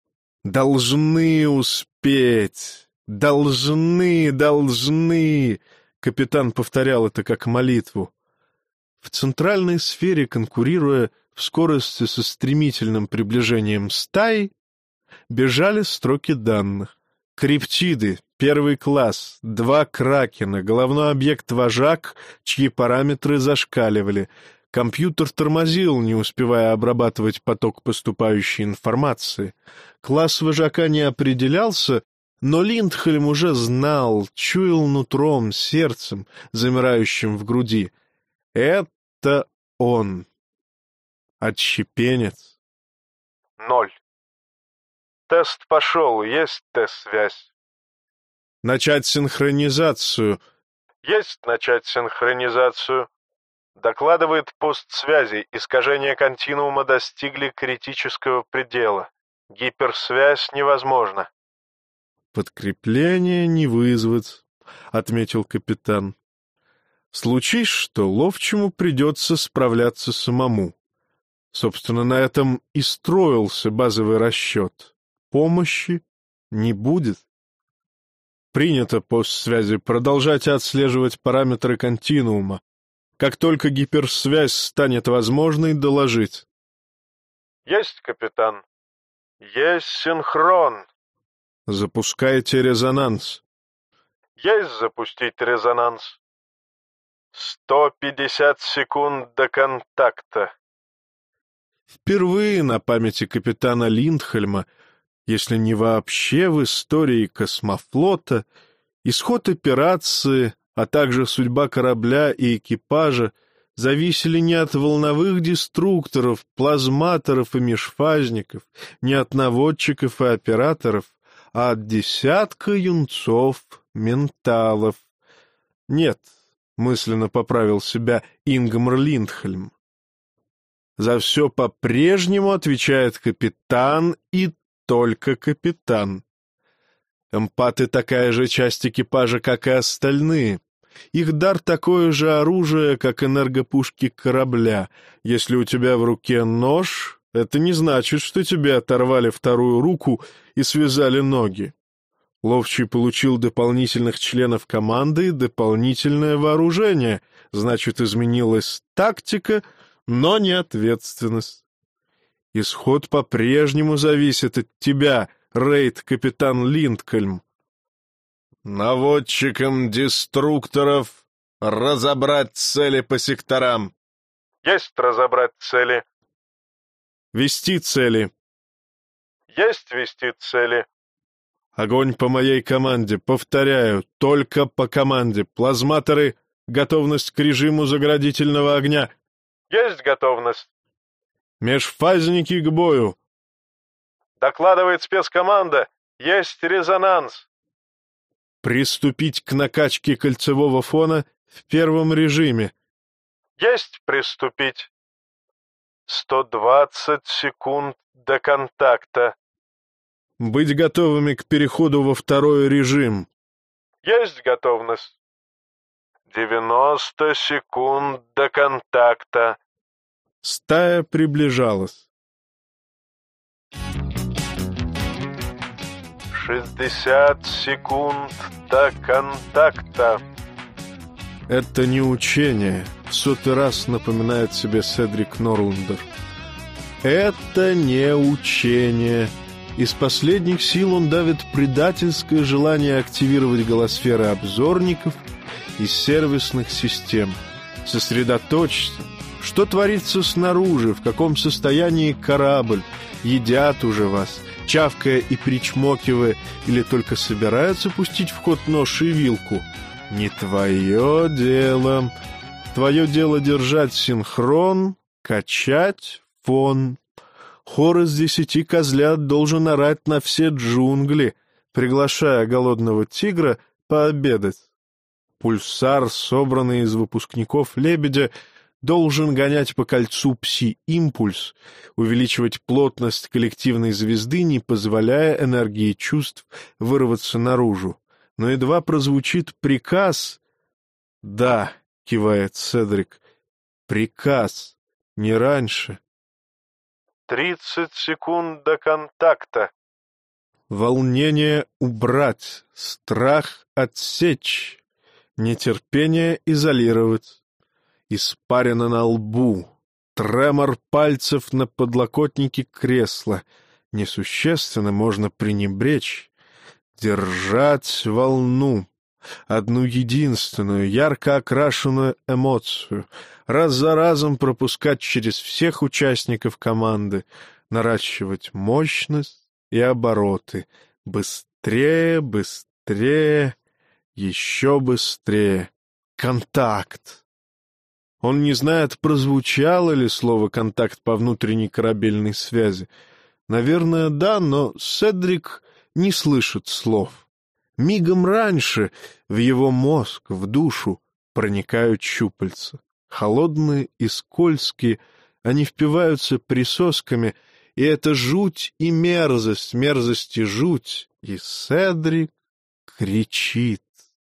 «Должны успеть! Должны, должны!» Капитан повторял это как молитву. В центральной сфере, конкурируя в скорости со стремительным приближением стаи, бежали строки данных. Криптиды, первый класс, два кракена, головной объект вожак, чьи параметры зашкаливали. Компьютер тормозил, не успевая обрабатывать поток поступающей информации. Класс вожака не определялся, но Линдхельм уже знал, чуял нутром, сердцем, замирающим в груди. Это он. Отщепенец. Ноль. Тест пошел, есть тест-связь. Начать синхронизацию. Есть начать синхронизацию. Докладывает пост связи. Искажения континуума достигли критического предела. Гиперсвязь невозможна. Подкрепление не вызвать, — отметил капитан. Случись, что ловчему придется справляться самому. Собственно, на этом и строился базовый расчет. Помощи не будет. Принято, пост связи. Продолжайте отслеживать параметры континуума. Как только гиперсвязь станет возможной, доложить. Есть, капитан. Есть синхрон. Запускайте резонанс. Есть запустить резонанс. Сто пятьдесят секунд до контакта. Впервые на памяти капитана Линдхельма, если не вообще в истории космофлота, исход операции, а также судьба корабля и экипажа зависели не от волновых деструкторов, плазматоров и межфазников, не от наводчиков и операторов, а от десятка юнцов-менталов. Нет, мысленно поправил себя Ингмар Линдхельм. За все по-прежнему отвечает капитан и только капитан. Эмпаты такая же часть экипажа, как и остальные. Их дар такое же оружие, как энергопушки корабля. Если у тебя в руке нож, это не значит, что тебе оторвали вторую руку и связали ноги. Ловчий получил дополнительных членов команды и дополнительное вооружение, значит, изменилась тактика, но не ответственность. Исход по-прежнему зависит от тебя, рейд-капитан Линдхельм. Наводчикам деструкторов разобрать цели по секторам. Есть разобрать цели. Вести цели. Есть вести цели. Огонь по моей команде. Повторяю, только по команде. Плазматоры, готовность к режиму заградительного огня. Есть готовность. Межфазники к бою. Докладывает спецкоманда. Есть резонанс. Приступить к накачке кольцевого фона в первом режиме. Есть приступить. Сто двадцать секунд до контакта. Быть готовыми к переходу во второй режим. Есть готовность. Девяносто секунд до контакта. Стая приближалась. Шестьдесят секунд до контакта. Это не учение, в сотый раз напоминает себе Седрик Норландер. Это не учение. Из последних сил он давит предательское желание активировать голосферы обзорников и сервисных систем. Сосредоточься. Что творится снаружи, в каком состоянии корабль? Едят уже вас, чавкая и причмокивая, или только собираются пустить в ход нож и вилку? Не твое дело. Твое дело держать синхрон, качать фон. Хор из десяти козлят должен орать на все джунгли, приглашая голодного тигра пообедать. Пульсар, собранный из выпускников «Лебедя», должен гонять по кольцу пси-импульс, увеличивать плотность коллективной звезды, не позволяя энергии чувств вырваться наружу. Но едва прозвучит приказ... — Да, — кивает Седрик, — приказ, не раньше. Тридцать секунд до контакта. Волнение убрать, страх отсечь, нетерпение изолировать. Испарина на лбу, тремор пальцев на подлокотнике кресла. Несущественно можно пренебречь. Держать волну. Одну единственную, ярко окрашенную эмоцию. Раз за разом пропускать через всех участников команды. Наращивать мощность и обороты. Быстрее, быстрее, еще быстрее. Контакт. Он не знает, прозвучало ли слово «контакт» по внутренней корабельной связи. Наверное, да, но Седрик не слышит слов. Мигом раньше в его мозг, в душу проникают щупальца. Холодные и скользкие, они впиваются присосками, и это жуть и мерзость, мерзость и жуть. И Седрик кричит.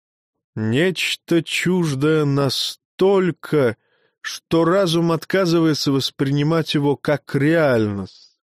Нечто чуждое настолько, что разум отказывается воспринимать его как реальность.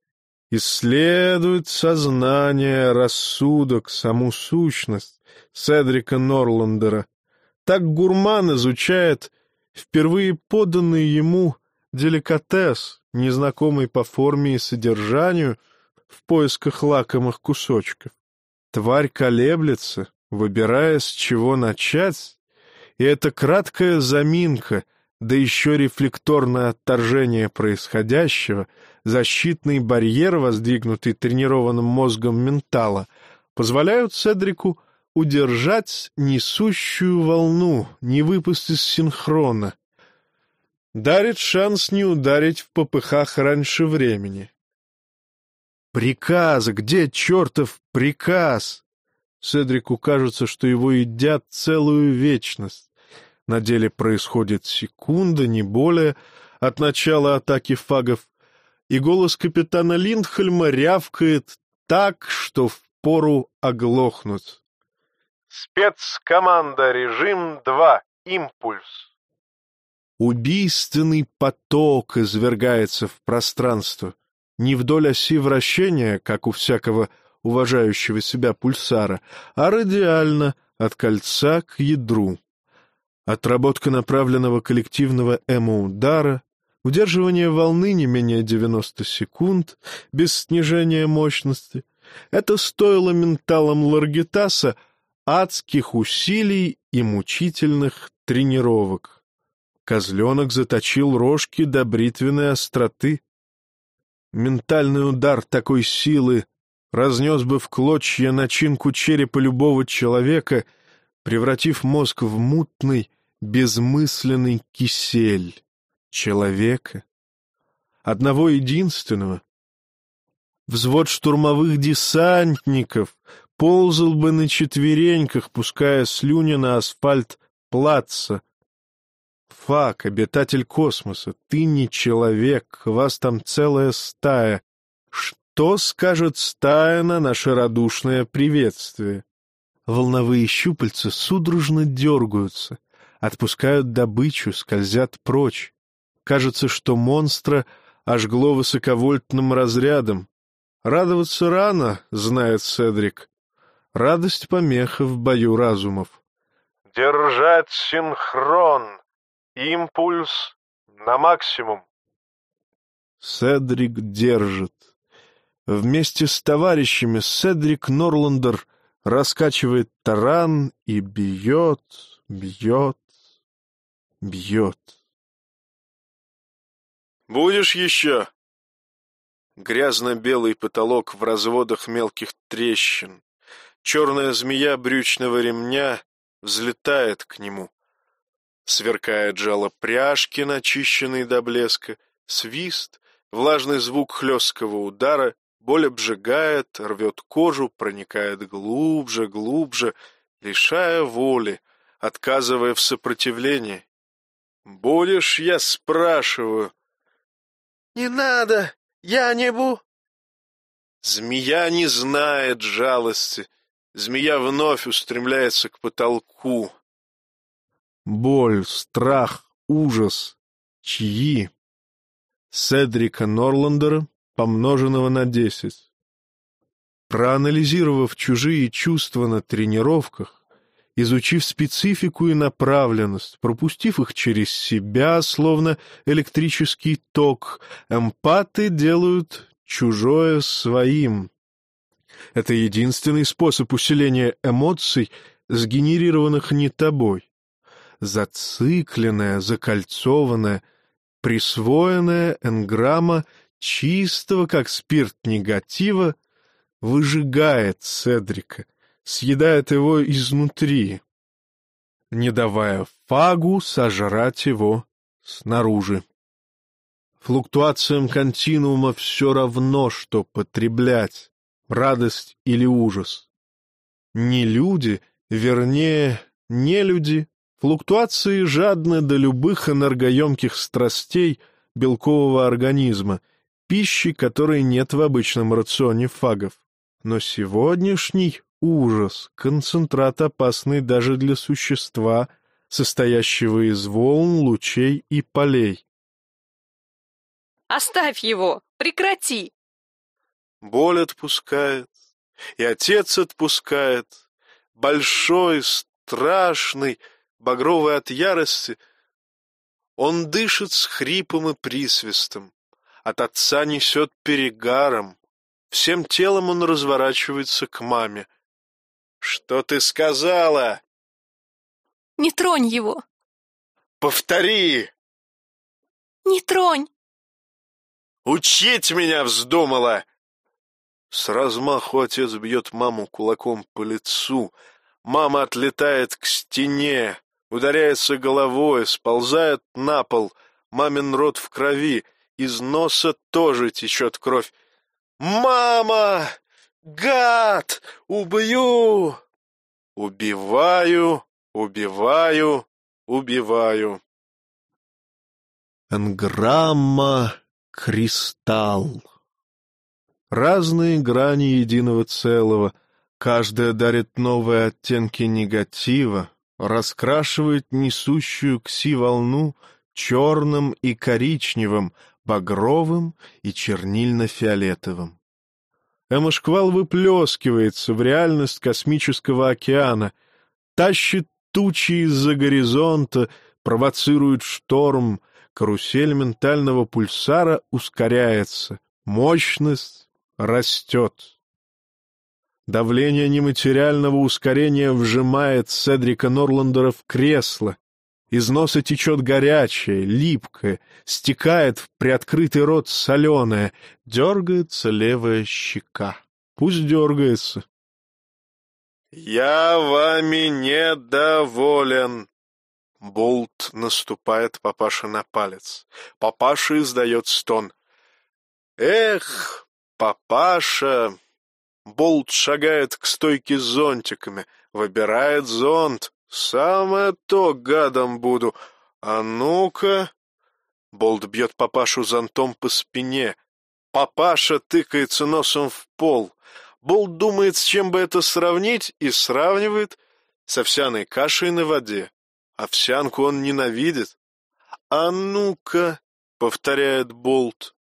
Исследует сознание, рассудок, саму сущность Седрика Норландера. Так гурман изучает впервые поданный ему деликатес, незнакомый по форме и содержанию, в поисках лакомых кусочков. Тварь колеблется, выбирая, с чего начать, и эта краткая заминка, да еще рефлекторное отторжение происходящего, защитный барьер, воздвигнутый тренированным мозгом ментала, позволяют Седрику удержать несущую волну, не выпасть из синхрона. Дарит шанс не ударить в попыхах раньше времени. Приказ! Где чертов приказ? Седрику кажется, что его едят целую вечность. На деле происходит секунда, не более, от начала атаки фагов, и голос капитана Линдхольма рявкает так, что впору оглохнуть. «Спецкоманда, режим два, импульс». Убийственный поток извергается в пространство, не вдоль оси вращения, как у всякого уважающего себя пульсара, а радиально, от кольца к ядру. Отработка направленного коллективного эмо-удара, удерживание волны не менее девяноста секунд, без снижения мощности. Это стоило менталам Ларгитаса адских усилий и мучительных тренировок. Козленок заточил рожки до бритвенной остроты. Ментальный удар такой силы разнес бы в клочья начинку черепа любого человека, превратив мозг в мутный, безмысленный кисель. Человека. Одного единственного. Взвод штурмовых десантников ползал бы на четвереньках, пуская слюни на асфальт плаца. Фак, обитатель космоса, ты не человек, вас там целая стая. Что скажет стая на наше радушное приветствие? Волновые щупальца судорожно дергаются, отпускают добычу, скользят прочь. Кажется, что монстра ожгло высоковольтным разрядом. Радоваться рано, знает Седрик. Радость помеха в бою разумов. «Держать синхрон! Импульс на максимум!» Седрик держит. Вместе с товарищами Седрик Норландер раскачивает таран и бьет, бьет, бьет. «Будешь еще?» Грязно-белый потолок в разводах мелких трещин. Черная змея брючного ремня взлетает к нему. Сверкает жало пряжки, начищенной до блеска, свист, влажный звук хлесткого удара, боль обжигает, рвет кожу, проникает глубже, глубже, лишая воли, отказывая в сопротивлении. «Будешь, я спрашиваю?» «Не надо, я не бу...» Змея не знает жалости. Змея вновь устремляется к потолку. Боль, страх, ужас. Чьи? Седрика Норландера, помноженного на десять. Проанализировав чужие чувства на тренировках, изучив специфику и направленность, пропустив их через себя, словно электрический ток, эмпаты делают чужое своим. Это единственный способ усиления эмоций, сгенерированных не тобой. Зацикленная, закольцованная, присвоенная энграмма чистого, как спирт, негатива выжигает Седрика, съедает его изнутри, не давая фагу сожрать его снаружи. Флуктуациям континуума все равно, что потреблять, радость или ужас. Не люди, вернее, не люди, флуктуации жадны до любых энергоемких страстей белкового организма, пищи, которой нет в обычном рационе фагов. Но сегодняшний ужас — концентрат, опасный даже для существа, состоящего из волн, лучей и полей. «Оставь его! Прекрати!» Боль отпускает, и отец отпускает, большой, страшный, багровый от ярости. Он дышит с хрипом и присвистом, от отца несет перегаром, всем телом он разворачивается к маме. «Что ты сказала?» «Не тронь его!» «Повтори!» «Не тронь!» «Учить меня вздумала!» С размаху отец бьет маму кулаком по лицу. Мама отлетает к стене, ударяется головой, сползает на пол. Мамин рот в крови, из носа тоже течет кровь. «Мама! Гад! Убью!» «Убиваю, убиваю, убиваю». Энграмма «Кристалл». Разные грани единого целого, каждая дарит новые оттенки негатива, раскрашивает несущую кси-волну черным и коричневым, багровым и чернильно-фиолетовым. Эмошквал выплескивается в реальность космического океана, тащит тучи из-за горизонта, провоцирует шторм, карусель ментального пульсара ускоряется, мощность растет. Давление нематериального ускорения вжимает Седрика Норландера в кресло. Из носа течет горячее, липкое, стекает в приоткрытый рот соленое, дергается левая щека. Пусть дергается. «Я вами недоволен!» Болт наступает папаше на палец. Папаша издает стон. «Эх, папаша!» Болт шагает к стойке с зонтиками, выбирает зонт. «Самое то, гадом буду! А ну-ка!» Болт бьет папашу зонтом по спине. Папаша тыкается носом в пол. Болт думает, с чем бы это сравнить, и сравнивает с овсяной кашей на воде. Овсянку он ненавидит. «А ну-ка!» — повторяет Болт.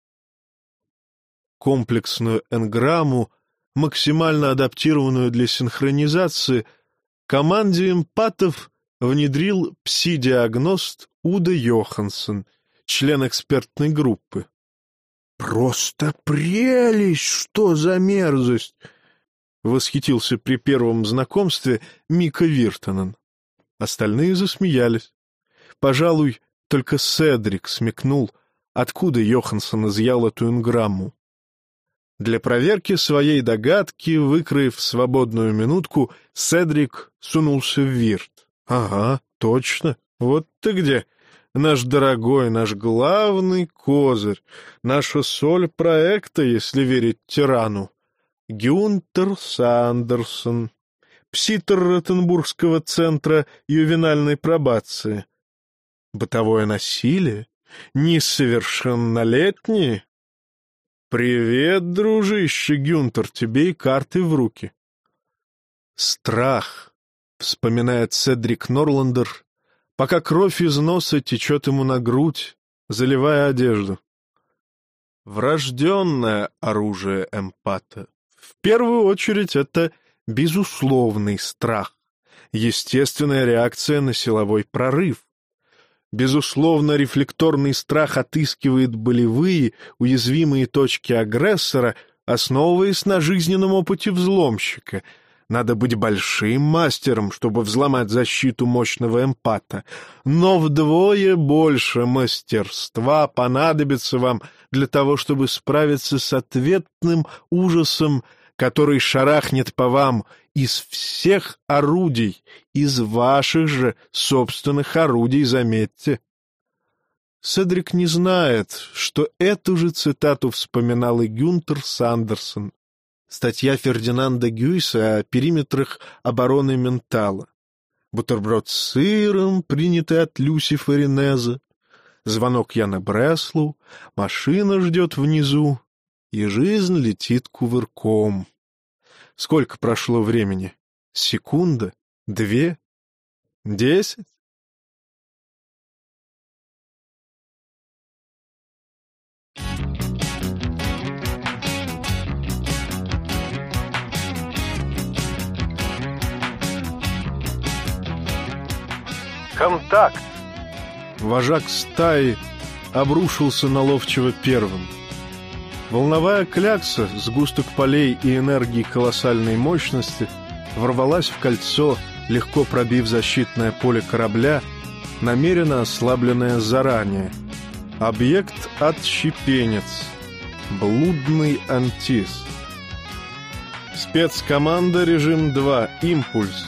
Комплексную энграмму, максимально адаптированную для синхронизации, команде эмпатов внедрил пси-диагност Уда Йоханссон, член экспертной группы. «Просто прелесть! Что за мерзость!» — восхитился при первом знакомстве Мика Виртанен. Остальные засмеялись. Пожалуй, только Седрик смекнул, откуда Йоханссон изъял эту энграмму. Для проверки своей догадки, выкроив свободную минутку, Седрик сунулся в Вирт. «Ага, точно. Вот ты где. Наш дорогой, наш главный козырь, наша соль проекта, если верить тирану. Гюнтер Сандерсон, пситер Ротенбургского центра ювенальной пробации. Бытовое насилие? Несовершеннолетние? Привет, дружище Гюнтер, тебе и карты в руки». «Страх», — вспоминает Седрик Норландер, пока кровь из носа течет ему на грудь, заливая одежду. Врожденное оружие эмпата. В первую очередь это безусловный страх, естественная реакция на силовой прорыв. Безусловно, рефлекторный страх отыскивает болевые, уязвимые точки агрессора, основываясь на жизненном опыте взломщика. Надо быть большим мастером, чтобы взломать защиту мощного эмпата. Но вдвое больше мастерства понадобится вам для того, чтобы справиться с ответным ужасом, который шарахнет по вам из всех орудий, из ваших же собственных орудий, заметьте. Седрик не знает, что эту же цитату вспоминал и Гюнтер Сандерсон. Статья Фердинанда Гюйса о периметрах обороны ментала. Бутерброд с сыром, принятый от Люси Фаринезе. Звонок Яна Бреслоу. Машина ждет внизу. И жизнь летит кувырком. Сколько прошло времени? Секунда? Две? Десять? Контакт! Вожак стаи обрушился на ловчего первым. Волновая клякса, сгусток полей и энергии колоссальной мощности, ворвалась в кольцо, легко пробив защитное поле корабля, намеренно ослабленное заранее. Объект — отщепенец. Блудный антис. Спецкоманда режим два. Импульс.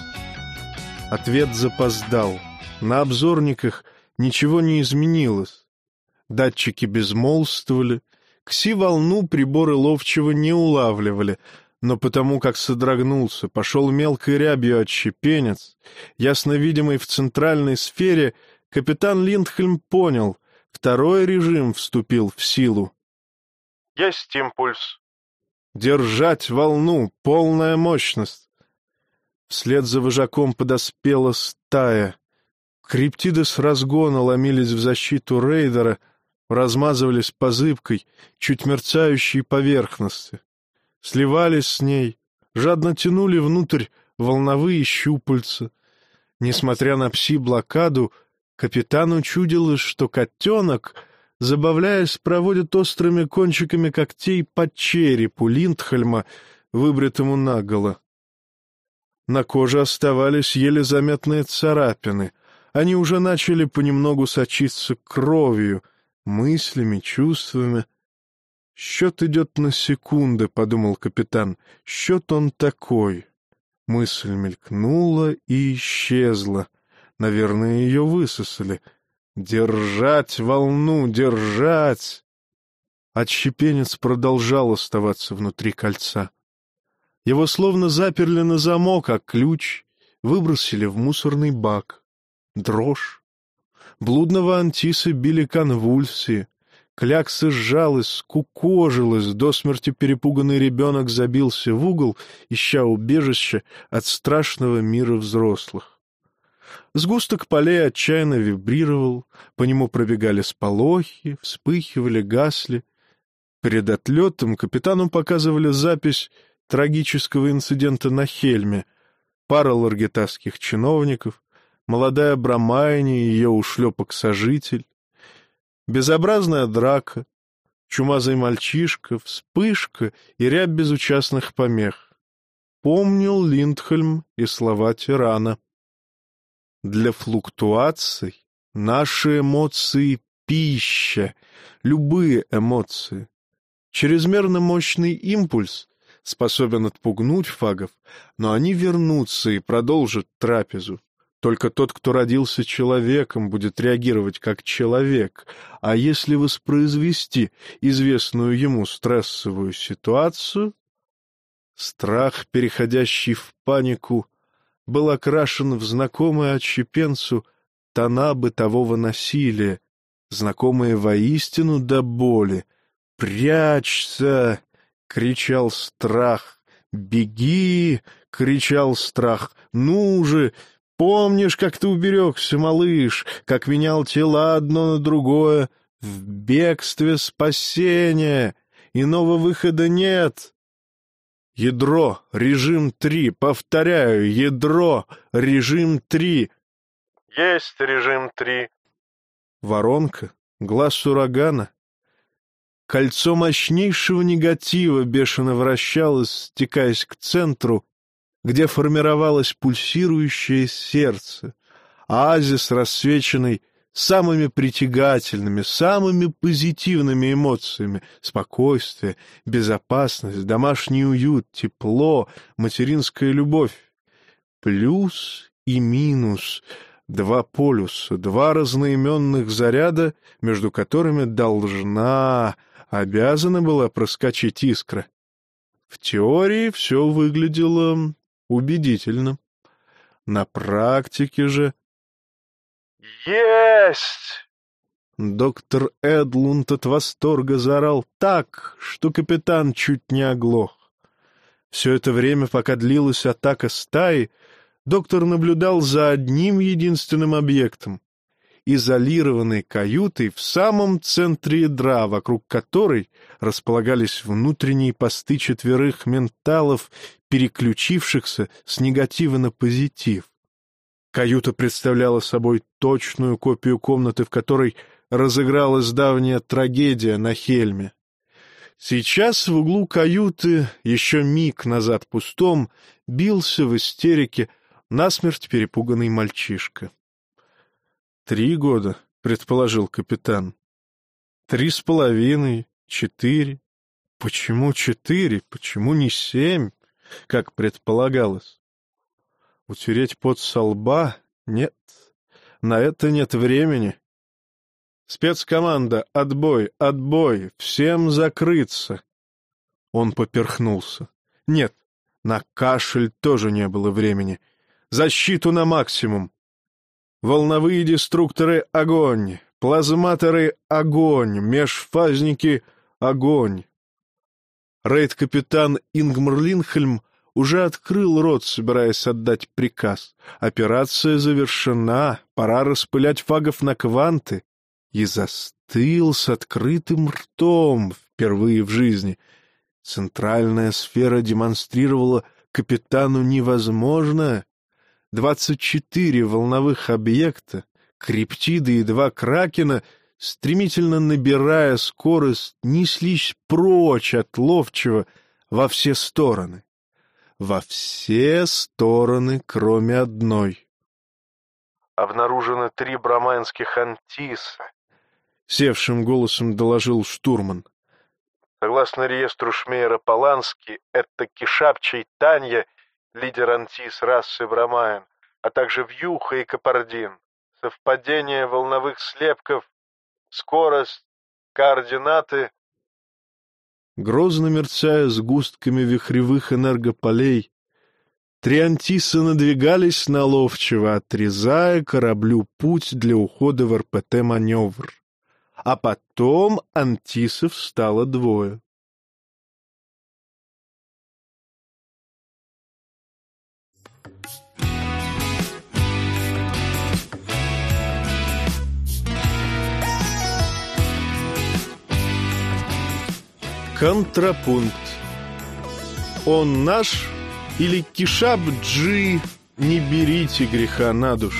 Ответ запоздал. На обзорниках ничего не изменилось. Датчики безмолвствовали. Кси-волну приборы ловчего не улавливали, но потому как содрогнулся, пошел мелкой рябью отщепенец, ясно видимый в центральной сфере, капитан Линдхельм понял, второй режим вступил в силу. «Есть импульс». «Держать волну, полная мощность». Вслед за вожаком подоспела стая. Криптиды с разгона ломились в защиту рейдера, размазывались по зыбкой, чуть мерцающей поверхности. Сливались с ней, жадно тянули внутрь волновые щупальца. Несмотря на пси-блокаду, капитану чудилось, что котенок, забавляясь, проводит острыми кончиками когтей по черепу Линдхельма, выбритому наголо. На коже оставались еле заметные царапины. Они уже начали понемногу сочиться кровью, мыслями, чувствами. «Счет идет на секунды», — подумал капитан. «Счет он такой». Мысль мелькнула и исчезла. Наверное, ее высосали. «Держать волну, держать!» Отщепенец продолжал оставаться внутри кольца. Его словно заперли на замок, а ключ выбросили в мусорный бак. Дрожь. Блудного антиса били конвульсии. Клякса сжалась, скукожилась, до смерти перепуганный ребенок забился в угол, ища убежище от страшного мира взрослых. Сгусток полей отчаянно вибрировал, по нему пробегали сполохи, вспыхивали, гасли. Перед отлетом капитану показывали запись трагического инцидента на Хельме. Пара ларгетасских чиновников, молодая Брамайни и ее ушлепок-сожитель, безобразная драка, чумазый мальчишка, вспышка и рябь безучастных помех. Помнил Линдхельм и слова тирана. Для флуктуаций наши эмоции — пища, любые эмоции. Чрезмерно мощный импульс способен отпугнуть фагов, но они вернутся и продолжат трапезу. Только тот, кто родился человеком, будет реагировать как человек, а если воспроизвести известную ему стрессовую ситуацию... Страх, переходящий в панику, был окрашен в знакомые отщепенцу тона бытового насилия, знакомые воистину до боли. «Прячься!» — кричал страх. «Беги!» — кричал страх. «Ну же! Помнишь, как ты уберегся, малыш, как менял тела одно на другое? В бегстве спасения! Иного выхода нет!» Ядро, режим три, повторяю, ядро, режим три. Есть режим три. Воронка, глаз урагана. Кольцо мощнейшего негатива бешено вращалось, стекаясь к центру, где формировалось пульсирующее сердце, оазис, рассвеченный самыми притягательными, самыми позитивными эмоциями: спокойствие, безопасность, домашний уют, тепло, материнская любовь. Плюс и минус, два полюса, два разноименных заряда, между которыми должна, обязана была проскочить искра. В теории все выглядело убедительно. На практике же... «Есть!» Доктор Эдлунд от восторга заорал так, что капитан чуть не оглох. Все это время, пока длилась атака стаи, доктор наблюдал за одним единственным объектом — изолированной каютой в самом центре ядра, вокруг которой располагались внутренние посты четверых менталов, переключившихся с негатива на позитив. Каюта представляла собой точную копию комнаты, в которой разыгралась давняя трагедия на Хельме. Сейчас в углу каюты, еще миг назад пустом, бился в истерике насмерть перепуганный мальчишка. «Три года», — предположил капитан. «Три с половиной, четыре. Почему четыре? Почему не семь, как предполагалось? Утереть пот со лба? Нет, на это нет времени. Спецкоманда, отбой, отбой, всем закрыться». Он поперхнулся. Нет, на кашель тоже не было времени. Защиту на максимум. Волновые деструкторы — огонь, плазматоры — огонь, межфазники — огонь. Рейд-капитан Ингмар Линхельм уже открыл рот, собираясь отдать приказ. Операция завершена, пора распылять фагов на кванты. И застыл с открытым ртом впервые в жизни. Центральная сфера демонстрировала капитану невозможное. Двадцать четыре волновых объекта, криптиды и два кракена, стремительно набирая скорость, неслись прочь от ловчего во все стороны. Во все стороны, кроме одной. «Обнаружено три брамайнских антиса», — севшим голосом доложил штурман. «Согласно реестру Шмейера-Полански, это Кишапча и Танья, лидер антис расы Брамайн, а также Вьюха и Капардин. Совпадение волновых слепков, скорость, координаты...» Грозно мерцая сгустками вихревых энергополей, три антиса надвигались на ловчего, отрезая кораблю путь для ухода в эр пэ тэ-маневр. А потом антисов стало двое. Контрапункт. Он наш или Кишап-Джи, не берите греха на душу.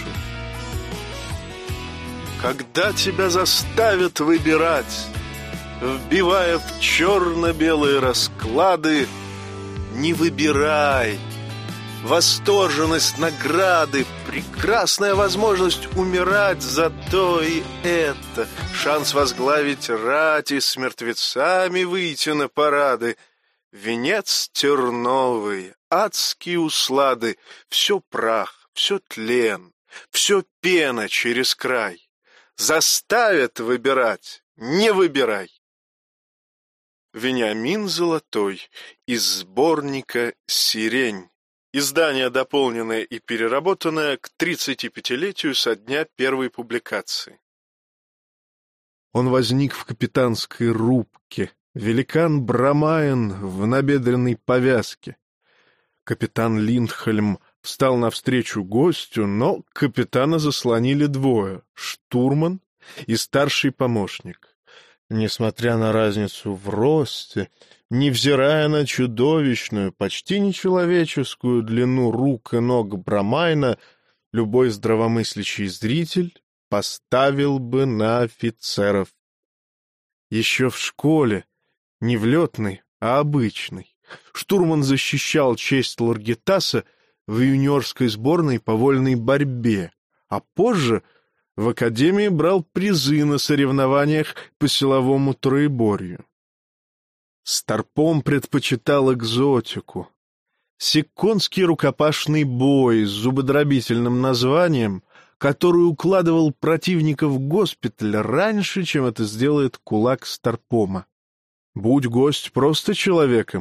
Когда тебя заставят выбирать, вбивая в черно-белые расклады, не выбирай. Восторженность награды, прекрасная возможность умирать, зато и это шанс возглавить рать и с мертвецами выйти на парады. Венец терновый, адские услады, все прах, все тлен, все пена через край. Заставят выбирать, не выбирай. Вениамин Золотой из сборника «Сирень». Издание дополненное и переработанное к тридцатипятилетию со дня первой публикации. Он возник в капитанской рубке, великан Брамайн в набедренной повязке. Капитан Линдхельм встал навстречу гостю, но капитана заслонили двое — штурман и старший помощник. Несмотря на разницу в росте, невзирая на чудовищную, почти нечеловеческую длину рук и ног Брамайна, любой здравомыслящий зритель поставил бы на офицеров. Еще в школе, не в летной, а обычной, штурман защищал честь Ларгитаса в юниорской сборной по вольной борьбе, а позже в академии брал призы на соревнованиях по силовому троеборью. Старпом предпочитал экзотику. Секконский рукопашный бой с зубодробительным названием, который укладывал противника в госпиталь раньше, чем это сделает кулак Старпома. Будь гость просто человеком,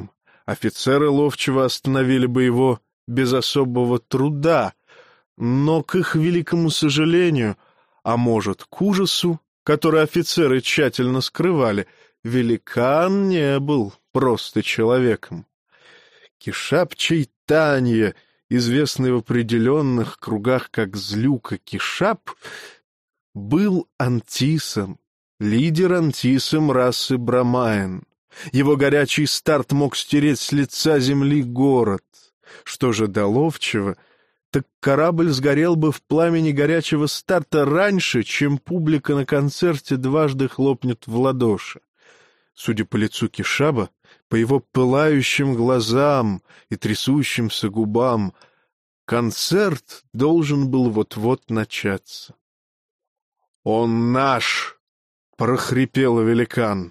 Офицеры ловчего остановили бы его без особого труда, но, к их великому сожалению, а может, к ужасу, который офицеры тщательно скрывали, великан не был просто человеком. Кишап Чайтанья, известный в определенных кругах как Злюка Кишап, был антисом, лидер антисом расы Брамаен. Его горячий старт мог стереть с лица земли город. Что же до ловчего, так корабль сгорел бы в пламени горячего старта раньше, чем публика на концерте дважды хлопнет в ладоши. Судя по лицу Кишаба, по его пылающим глазам и трясущимся губам, концерт должен был вот-вот начаться. «Он наш!» — прохрипел великан.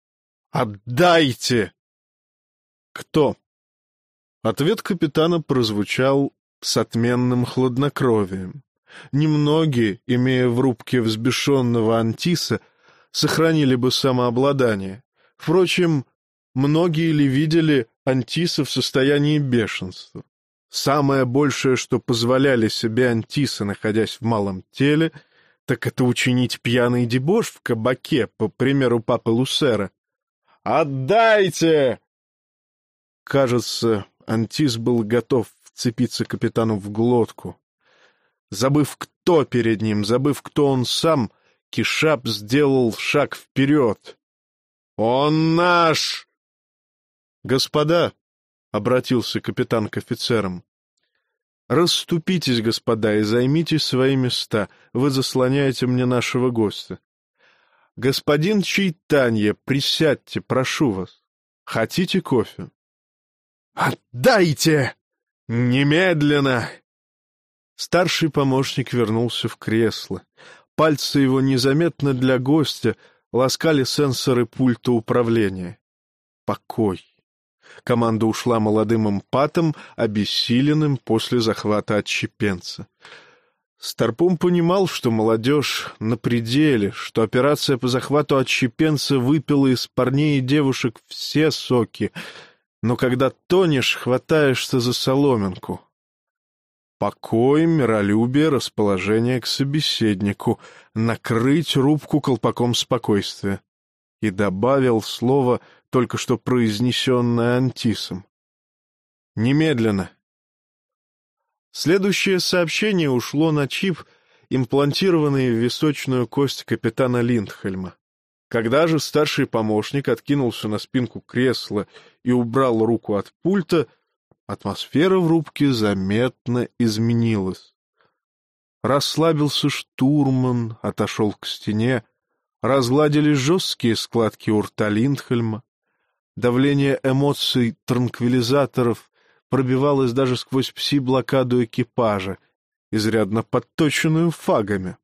«Отдайте!» «Кто?» Ответ капитана прозвучал с отменным хладнокровием. Немногие, имея в рубке взбешенного антиса, сохранили бы самообладание. Впрочем, многие ли видели антиса в состоянии бешенства? Самое большее, что позволяли себе антисы, находясь в малом теле, так это учинить пьяный дебош в кабаке, по примеру папы Лусера. «Отдайте!» Кажется, антис был готов вцепиться капитану в глотку. Забыв, кто перед ним, забыв, кто он сам, Кишап сделал шаг вперед. «Он наш!» «Господа!» — обратился капитан к офицерам. «Расступитесь, господа, и займите свои места. Вы заслоняете мне нашего гостя. Господин Чайтанья, присядьте, прошу вас. Хотите кофе?» «Отдайте! Немедленно!» Старший помощник вернулся в кресло. Пальцы его незаметно для гостя ласкали сенсоры пульта управления. Покой. Команда ушла молодым эмпатом, обессиленным после захвата отщепенца. Старпом понимал, что молодежь на пределе, что операция по захвату отщепенца выпила из парней и девушек все соки, но когда тонешь, хватаешься за соломинку. Покой, миролюбие, расположение к собеседнику, накрыть рубку колпаком спокойствия. И добавил слово, только что произнесенное антисом. Немедленно. Следующее сообщение ушло на чип, имплантированный в височную кость капитана Линдхельма. Когда же старший помощник откинулся на спинку кресла и убрал руку от пульта, атмосфера в рубке заметно изменилась. Расслабился штурман, отошел к стене, разгладились жесткие складки у рта Линдхельма. Давление эмоций транквилизаторов пробивалось даже сквозь пси-блокаду экипажа, изрядно подточенную фагами.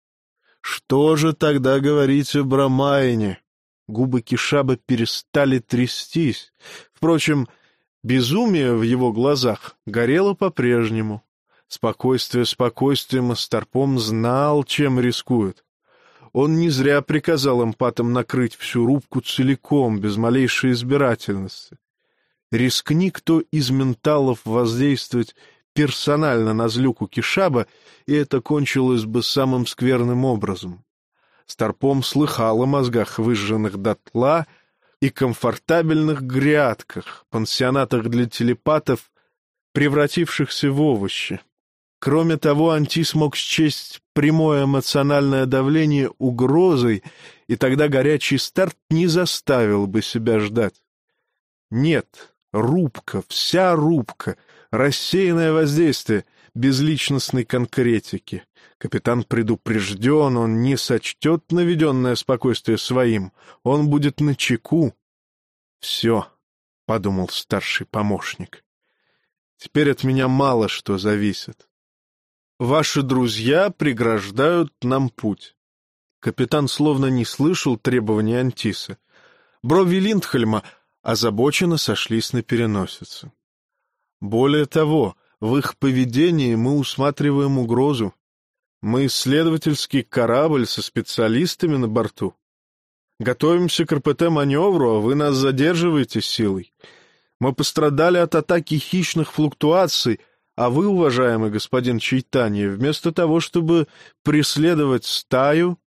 Что же тогда говорить о Брамаине? Губы Кишаба перестали трястись. Впрочем, безумие в его глазах горело по-прежнему. Спокойствие спокойствием, а Старпом знал, чем рискует. Он не зря приказал эмпатам накрыть всю рубку целиком, без малейшей избирательности. Рискни кто из менталов воздействовать персонально на злюку Кишаба, и это кончилось бы самым скверным образом. Старпом слыхал о мозгах, выжженных дотла, и комфортабельных грядках, пансионатах для телепатов, превратившихся в овощи. Кроме того, антис мог счесть прямое эмоциональное давление угрозой, и тогда горячий старт не заставил бы себя ждать. Нет, рубка, вся рубка, рассеянное воздействие, без личностной конкретики. Капитан предупрежден, он не сочтет наведенное спокойствие своим, он будет начеку. «Все», — подумал старший помощник, — «теперь от меня мало что зависит. Ваши друзья преграждают нам путь». Капитан словно не слышал требований антиса. Брови Линдхельма озабоченно сошлись на переносице. Более того, в их поведении мы усматриваем угрозу. Мы исследовательский корабль со специалистами на борту. Готовимся к РПТ-маневру, а вы нас задерживаете силой. Мы пострадали от атаки хищных флуктуаций, а вы, уважаемый господин Чайтанья, вместо того, чтобы преследовать стаю...»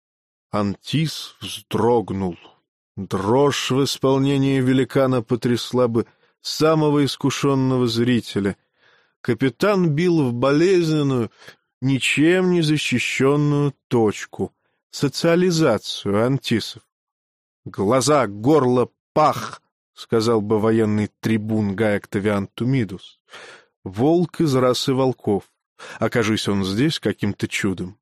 Антис вздрогнул. Дрожь в исполнении великана потрясла бы самого искушенного зрителя. Капитан бил в болезненную, ничем не защищенную точку — социализацию антисов. «Глаза, горло, пах!» — сказал бы военный трибун Гай Октавиан Тумидус. Волк из расы волков. Окажись он здесь каким-то чудом.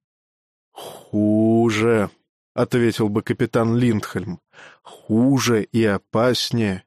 «Хуже», — ответил бы капитан Линдхольм. «Хуже и опаснее».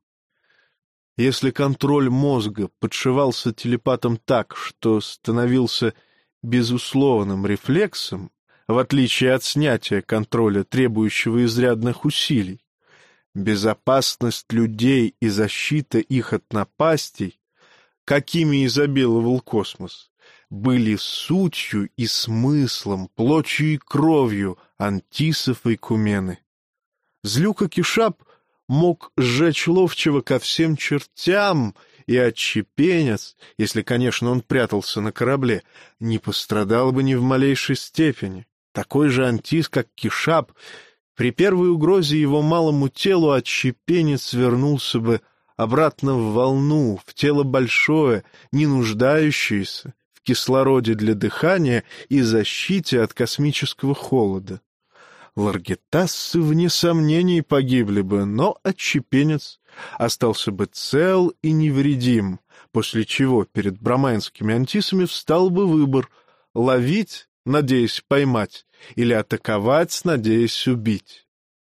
Если контроль мозга подшивался телепатом так, что становился безусловным рефлексом, в отличие от снятия контроля, требующего изрядных усилий, безопасность людей и защита их от напастей, какими изобиловал космос, были сутью и смыслом, плотью и кровью антисов и кумены. Злюка Кишап мог сжечь ловчего ко всем чертям, и отщепенец, если, конечно, он прятался на корабле, не пострадал бы ни в малейшей степени. Такой же антис, как Кишап, при первой угрозе его малому телу отщепенец вернулся бы обратно в волну, в тело большое, не нуждающееся в кислороде для дыхания и защите от космического холода. Ларгетассы, вне сомнений, погибли бы, но отщепенец остался бы цел и невредим, после чего перед брамайнскими антисами встал бы выбор — ловить, надеясь поймать, или атаковать, надеясь убить.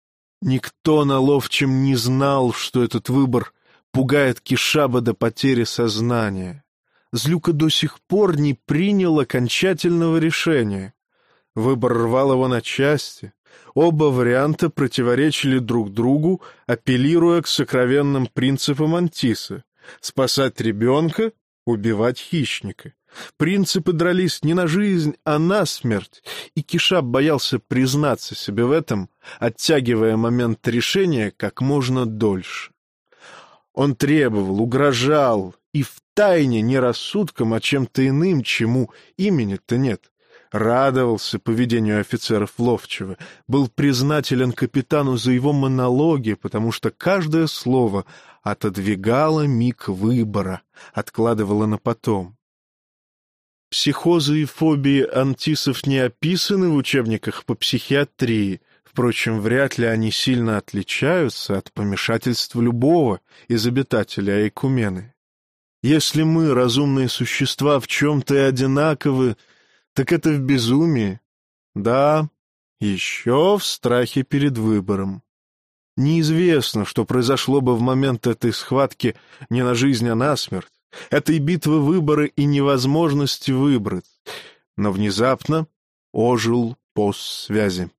Никто на ловчем не знал, что этот выбор пугает Кишаба до потери сознания. Злюка до сих пор не принял окончательного решения. Выбор рвал его на части. Оба варианта противоречили друг другу, апеллируя к сокровенным принципам антиса — спасать ребенка, убивать хищника. Принципы дрались не на жизнь, а на смерть, и Кишап боялся признаться себе в этом, оттягивая момент решения как можно дольше. Он требовал, угрожал, и втайне не рассудком, а чем-то иным, чему имени-то нет. Радовался поведению офицеров ловчего, был признателен капитану за его монологи, потому что каждое слово отодвигало миг выбора, откладывало на потом. Психозы и фобии антисов не описаны в учебниках по психиатрии, впрочем, вряд ли они сильно отличаются от помешательства любого из обитателей Айкумены. Если мы, разумные существа, в чем-то и одинаковы, так это в безумии. Да, еще в страхе перед выбором. Неизвестно, что произошло бы в момент этой схватки не на жизнь, а на смерть, этой битвы выбора и невозможности выбрать. Но внезапно ожил пост связи.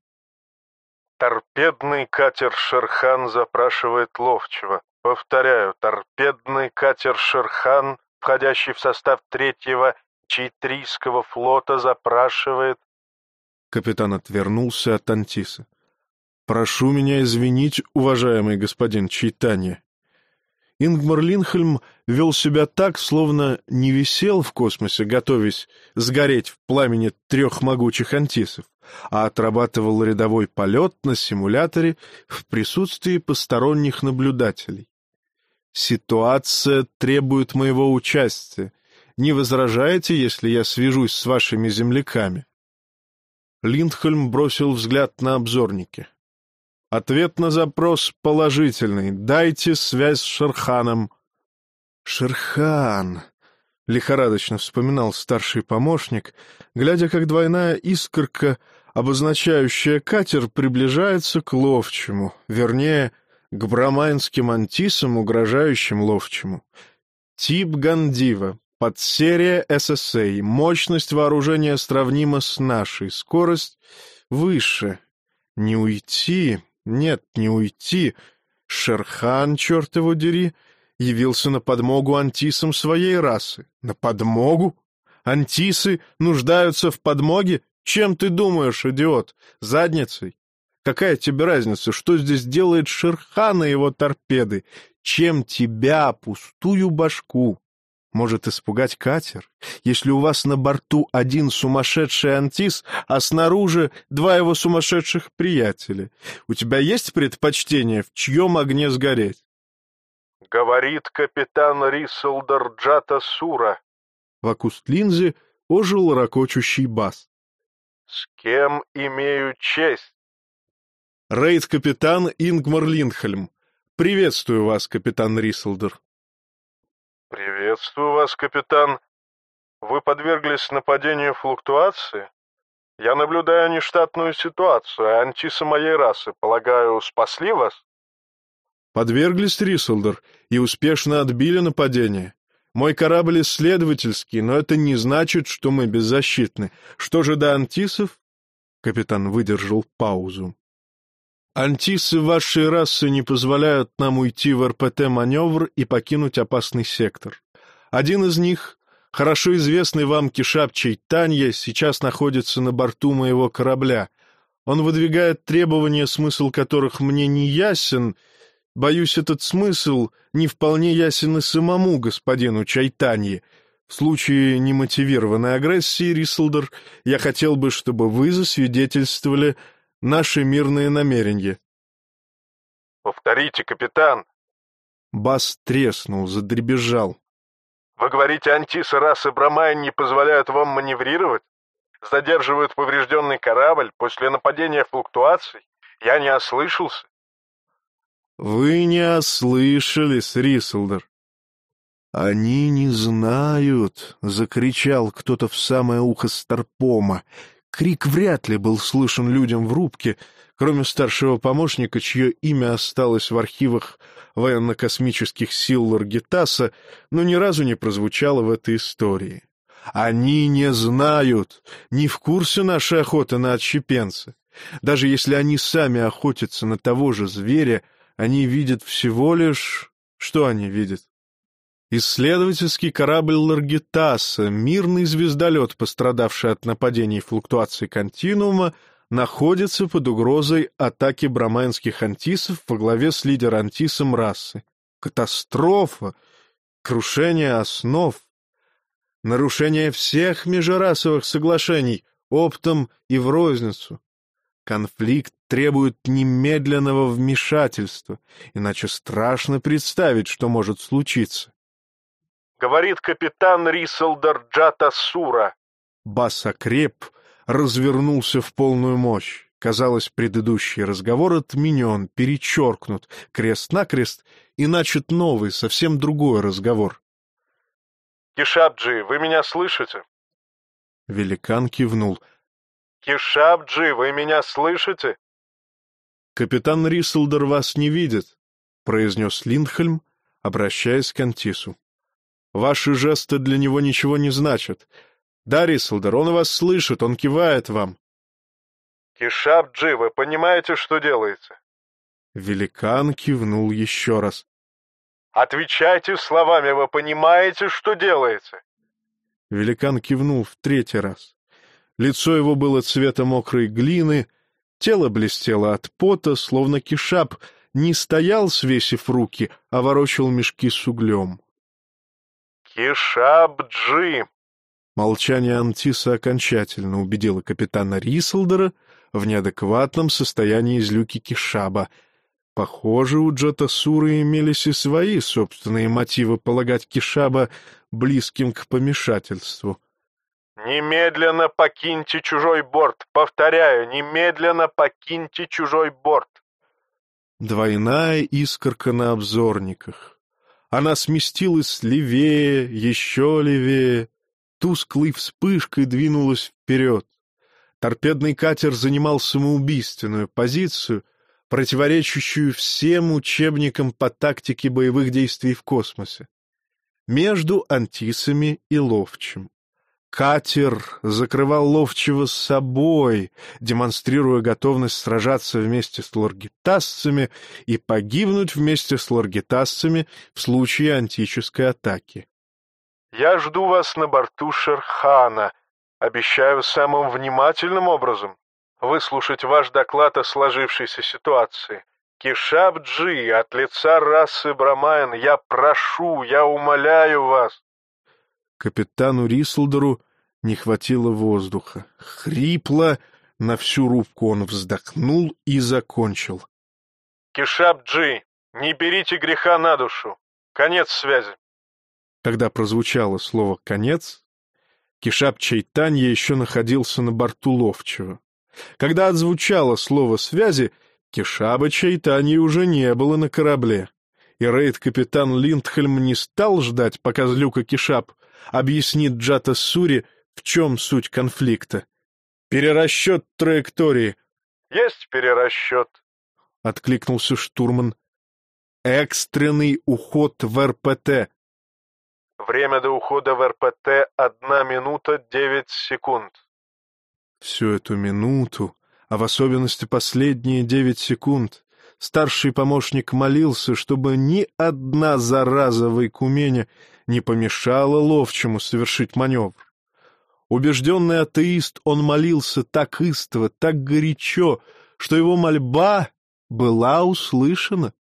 «Торпедный катер «Шерхан» запрашивает ловчего. Повторяю, торпедный катер «Шерхан», входящий в состав третьего Чайтрийского флота, запрашивает...» Капитан отвернулся от антиса. «Прошу меня извинить, уважаемый господин Чайтанья». Ингмар Линдхольм вел себя так, словно не висел в космосе, готовясь сгореть в пламени трех могучих антисов, а отрабатывал рядовой полет на симуляторе в присутствии посторонних наблюдателей. «Ситуация требует моего участия. Не возражаете, если я свяжусь с вашими земляками?» Линдхольм бросил взгляд на обзорники. «Ответ на запрос положительный. Дайте связь с Шерханом». «Шерхан», — лихорадочно вспоминал старший помощник, глядя, как двойная искорка, обозначающая катер, приближается к ловчему, вернее, к брамайнским антисам, угрожающим ловчему. Тип Гандива. Подсерия эс эс эй. Мощность вооружения сравнима с нашей. Скорость выше. Не уйти. Нет, не уйти. Шерхан, черт его дери, явился на подмогу антисам своей расы. На подмогу? Антисы нуждаются в подмоге? Чем ты думаешь, идиот? Задницей? Какая тебе разница, что здесь делает Шерхан и его торпеды? чем тебя, пустую башку, может испугать катер, если у вас на борту один сумасшедший Антис, а снаружи два его сумасшедших приятеля? У тебя есть предпочтение, в чьем огне сгореть? — говорит капитан Рисселдер Джата Сура. В Акуст-Линзе ожил ракочущий бас. — С кем имею честь? — Рейд-капитан Ингмар Линдхельм. Приветствую вас, капитан Рисселдер. — Приветствую вас, капитан. Вы подверглись нападению флуктуации? Я наблюдаю нештатную ситуацию, а антисы моей расы, полагаю, спасли вас? — Подверглись, Рисселдер, и успешно отбили нападение. Мой корабль исследовательский, но это не значит, что мы беззащитны. Что же до антисов? Капитан выдержал паузу. Антисы вашей расы не позволяют нам уйти в эр пэ тэ-маневр и покинуть опасный сектор. Один из них, хорошо известный вам Кишап Чайтанья, сейчас находится на борту моего корабля. Он выдвигает требования, смысл которых мне не ясен. Боюсь, этот смысл не вполне ясен и самому господину Чайтанье. В случае немотивированной агрессии, Рисселдер, я хотел бы, чтобы вы засвидетельствовали наши мирные намерения. — Повторите, капитан. Бас треснул, задребезжал. — Вы говорите, антисы расы Брамайн не позволяют вам маневрировать? Задерживают поврежденный корабль после нападения флуктуаций? Я не ослышался? — Вы не ослышались, Рисселдер. — Они не знают, — закричал кто-то в самое ухо Старпома. Крик вряд ли был слышен людям в рубке, кроме старшего помощника, чье имя осталось в архивах военно-космических сил Ларгитаса, но ни разу не прозвучало в этой истории. Они не знают, не в курсе нашей охоты на отщепенца. Даже если они сами охотятся на того же зверя, они видят всего лишь... Что они видят? Исследовательский корабль Ларгитаса, мирный звездолет, пострадавший от нападений флуктуаций континуума, находится под угрозой атаки брамайнских антисов во главе с лидер-антисом расы. Катастрофа, крушение основ, нарушение всех межрасовых соглашений оптом и в розницу. Конфликт требует немедленного вмешательства, иначе страшно представить, что может случиться. — говорит капитан Рисселдер Джата Сура. Бас окреп, развернулся в полную мощь. Казалось, предыдущий разговор отменен, перечеркнут, крест-накрест, и начат новый, совсем другой разговор. — Кишапджи, вы меня слышите? Великан кивнул. — Кишапджи, вы меня слышите? — Капитан Рисселдер вас не видит, — произнес Линдхельм, обращаясь к Антису. — Ваши жесты для него ничего не значат. Да, Рисселдер, он вас слышит, он кивает вам. — Кишапджи, вы понимаете, что делаете? Великан кивнул еще раз. — Отвечайте словами, вы понимаете, что делаете? Великан кивнул в третий раз. Лицо его было цвета мокрой глины, тело блестело от пота, словно Кишап не стоял, свесив руки, а ворочал мешки с углем. — Кишапджи! Молчание Антиса окончательно убедило капитана Рисселдера в неадекватном состоянии злюки Кишаба. Похоже, у Джата Суры имелись и свои собственные мотивы полагать Кишаба близким к помешательству. «Немедленно покиньте чужой борт! Повторяю, немедленно покиньте чужой борт!» Двойная искорка на обзорниках. Она сместилась левее, еще левее, тусклой вспышкой двинулась вперед. Торпедный катер занимал самоубийственную позицию, противоречащую всем учебникам по тактике боевых действий в космосе. Между Антисами и Ловчим. Катер закрывал Ловчего с собой, демонстрируя готовность сражаться вместе с ларгитасцами и погибнуть вместе с ларгитасцами в случае антической атаки. «Я жду вас на борту Шерхана. Обещаю самым внимательным образом выслушать ваш доклад о сложившейся ситуации. Кишаб-Джи, от лица расы Брамайн, я прошу, я умоляю вас. Капитану Рислдеру не хватило воздуха. Хрипло, на всю рубку он вздохнул и закончил. Кишаб-Джи, не берите греха на душу. Конец связи. Когда прозвучало слово «конец», Кишаб Чайтанья еще находился на борту ловчего. Когда отзвучало слово связи, Кишаба Чайтаньи уже не было на корабле, и рейд-капитан Линдхельм не стал ждать, пока злюка Кишаб объяснит Джата Сури, в чем суть конфликта. «Перерасчет траектории». «Есть перерасчет», — откликнулся штурман. «Экстренный уход в эр пэ тэ». «Время до ухода в эр пэ тэ — одна минута девять секунд». Всю эту минуту, а в особенности последние девять секунд, старший помощник молился, чтобы ни одна зараза в Ойкумене не помешала ловчему совершить маневр. Убежденный атеист, он молился так истово, так горячо, что его мольба была услышана.